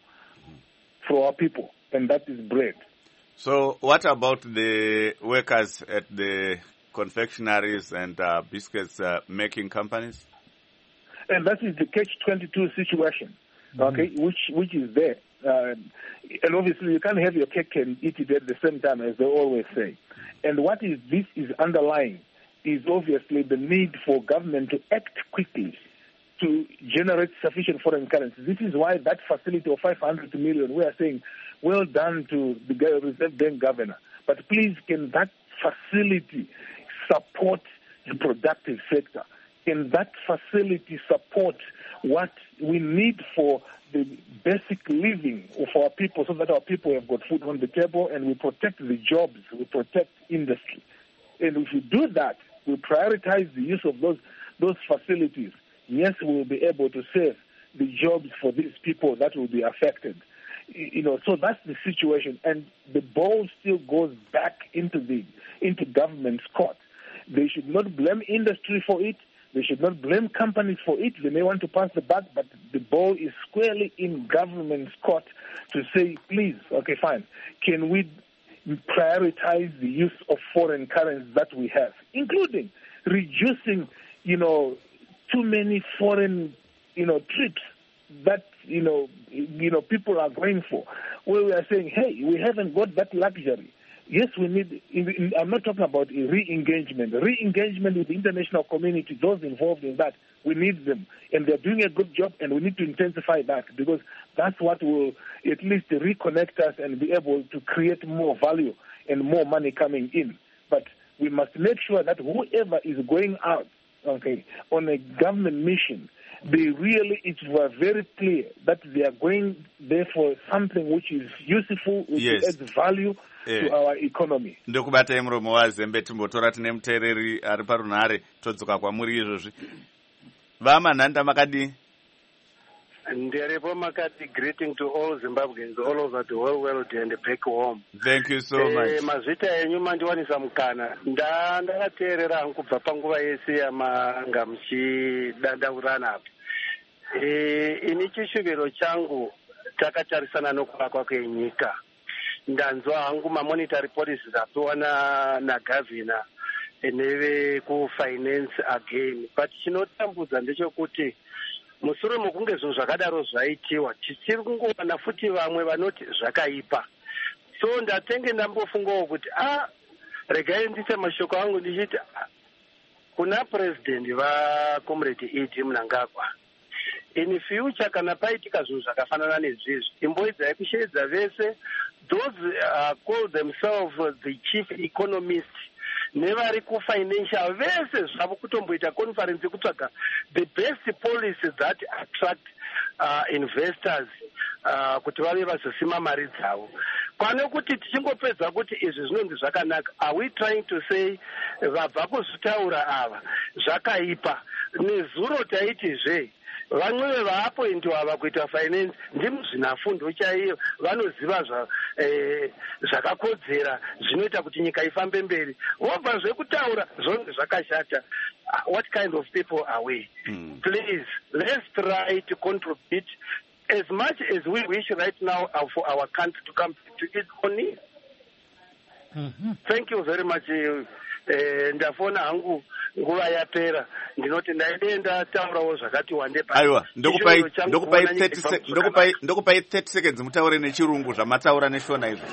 C: for our people, and that is bread.
B: So what about the workers at the confectionaries and uh, biscuits uh, making companies?
C: And that is the catch twenty-two situation, okay, mm-hmm. which which is there. Uh, and obviously you can't have your cake and eat it at the same time, as they always say. And what is this is underlying is obviously the need for government to act quickly to generate sufficient foreign currency. This is why that facility of five hundred million, we are saying, well done to the Reserve Bank governor. But please, can that facility support the productive sector? Can that facility support what we need for the basic living of our people, so that our people have got food on the table and we protect the jobs, we protect industry? And if we do that, we prioritize the use of those those facilities, yes, we will be able to save the jobs for these people that will be affected. You know, so that's the situation, and the ball still goes back into the into government's court. They should not blame industry for it. They should not blame companies for it. They may want to pass the buck, but the ball is squarely in government's court to say, please, okay, fine, can we prioritize the use of foreign currency that we have, including reducing, you know, too many foreign, you know, trips that, you know, you know, people are going for, where we are saying, hey, we haven't got that luxury. Yes, we need, I'm not talking about re-engagement. Re-engagement with the international community, those involved in that, we need them. And they're doing a good job, and we need to intensify that, because that's what will at least reconnect us and be able to create more value and more money coming in. But we must make sure that whoever is going out, okay, on a government mission, they really, it was very clear that they are going there for something which is useful, which yes. adds value eh. to our economy.
B: Ndokubata muromo wazembe timbotora tine mutereri ari parunhare todzoka kwamuri izvozvi. Vama nhanda makadi?
E: Ndiripo makati, greeting to all Zimbabweans all over the whole world and back home.
B: Thank you so much.
E: Eh, mazvita enyu mandiwanisa mukana. Nda ndakateerera hangu kubva panguva yese yamanga muchidandaurana apa. Eh, ini chishuviro changu takatarisana nokuvakwa kwenyika. Ndanzwa hangu mamonetary policies apiwa nagavhina neve kufinance again, but chinotambudza ndechekuti mushure mokunge zvinhu zvakadaro zvaitiwa tichiri kungowana futi vamwe vanoti zvakaipa. So ndatenge ndambofungawo kuti a regai ndise mashoko angu ndichiti kuna president vaComrade Edi Mnangagwa, in future kana paitika zvinhu zvakafanana nezvizvi, imboidzai kusheedza vese those uh, call themselves the chief economists nevari kufinancial vese zvavo kutomboita conference kutsvaga the best policies that attract uh, investors uh, kuti vave vazosima mari dzavo. Kwane kuti tichingopedza kuti izvi zvinonzi zvakanaka, are we trying to say vabva kuzvitaura ava zvakaipa? Nezuro taitizve vamwe vevaapointiwa ava kuita finance ndimi zvinafundo chaiyo, vanoziva zvakakodzera zvinoita kuti nyika ifambe mberi. Vobva zvekutaura zvonge zvakashata. What kind of people are we? Mm. Please, let's try to contribute as much as we wish right now for our country to come to its own knees. Mm-hmm. Thank you very much. Ndafona hangu nguva yapera, ndinoti ndaide ndataurawo zvakati wande pa.
B: Aiwa, ndokupai ndokupai ndokupai ndokupai thirty seconds mutaure nechirungu zvamataura neshona izvo.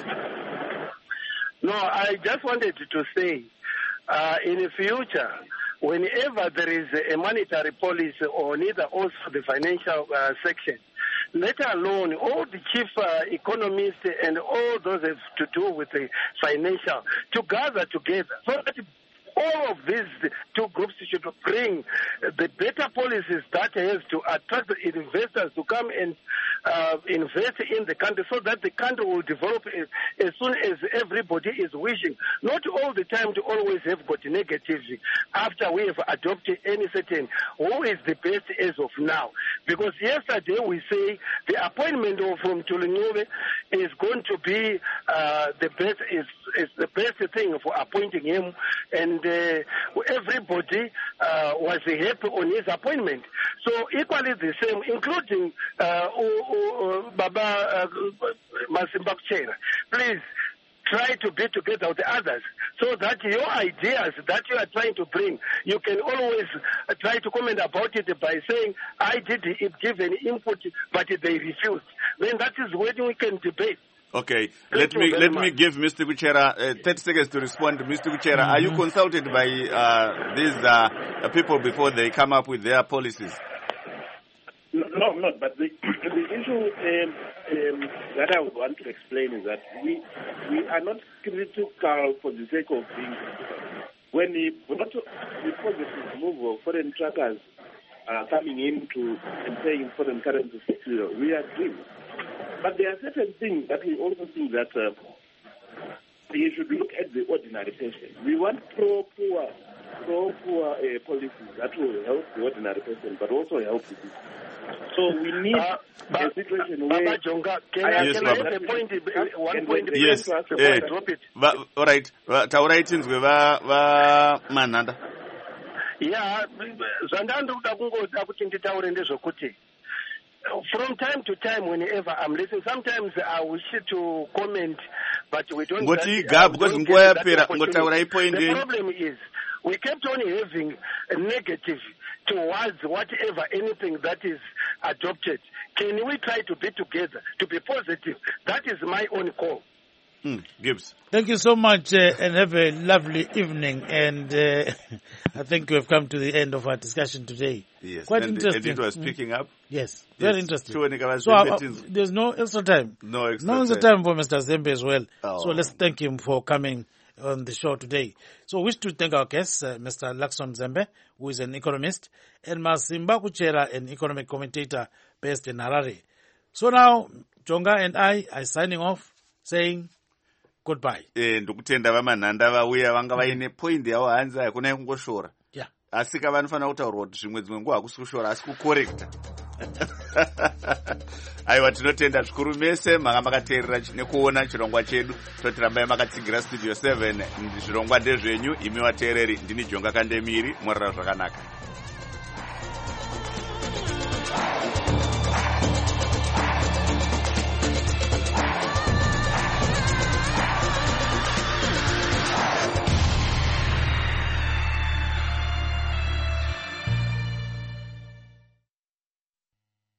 E: No, I just wanted to say uh, in the future, whenever there is a monetary policy or neither also the financial uh, section, let alone all the chief uh, economists and all those have to do with the financial to gather together so that all of these two groups should bring the better policies that has to attract the investors to come and uh, invest in the country so that the country will develop as, as soon as everybody is wishing. Not all the time to always have got negative after we have adopted any certain who is the best as of now. Because yesterday we say the appointment of from Tulinove is going to be uh, the best is, is the best thing for appointing him, and uh, everybody uh, was happy on his appointment. So equally the same, including uh, uh, uh, Baba uh, Masimba Kuchera. Please try to be together with the others so that your ideas that you are trying to bring, you can always uh, try to comment about it by saying, I did give an input, but they refused. Then that is when we can debate.
B: Okay, Thank let me let much. me give Mister Kuchera uh, thirty seconds to respond. Mister Kuchera, mm-hmm. Are you consulted by uh, these uh, people before they come up with their policies?
D: No, no, not. But the, the issue um, um, that I would want to explain is that we we are not critical for the sake of being critical. When the the positive move of foreign trackers uh, coming into and paying foreign currency sector, we agree. But there are certain things that we also think that uh, you should look at the ordinary person. We want pro-poor, pro-poor uh, policies that will help the ordinary person, but also help the people. So we need uh, a situation where... Baba Jonga, can I, yes, can I have a point, uh, one point...
B: Yes, uh, uh, drop it. Va, all right. Tauraitinzwe va, va mananda.
E: Yeah, zvandandoda kungoda kuti nditaure ndezvokuti from time to time, whenever I'm listening, sometimes I wish to comment, but we don't.
B: But that, Gab, because the
E: problem is we kept on having a negative towards whatever, anything that is adopted. Can we try to be together, to be positive? That is my own call.
B: Hmm. Gibbs.
A: Thank you so much, uh, and have a lovely evening. And uh, I think we have come to the end of our discussion today.
B: Yes,
A: quite
B: and,
A: interesting.
B: And it was picking up.
A: Yes,
B: yes.
A: very interesting.
B: So
A: uh, there's no extra time.
B: No extra
A: no extra
B: time.
A: time for Mister Zembe as well.
B: Oh.
A: So let's thank him for coming on the show today. So we wish to thank our guests, uh, Mister Lakson Zembe, who is an economist, and Masimba Kuchera, an economic commentator based in Harare. So now, Jonga and I are signing off, saying goodbye.
B: Eh, ndokutenda vamanhanda vauya vanga vaine point yavo hanzi hakuna kungoshora.
A: Yeah.
B: Asika vanofana kutaurwa kuti zvimwe dzimwe nguva hakusi kushora asi kukorekta. Aiwa, tinotenda zvikuru mese manga makateerera nekuona chirongwa chedu. Toti rambai makatsigira studio seven. Zvirongwa ndezvenyu, imi vateereri. Ndini Jonga Kandemiri, morara zvakanaka.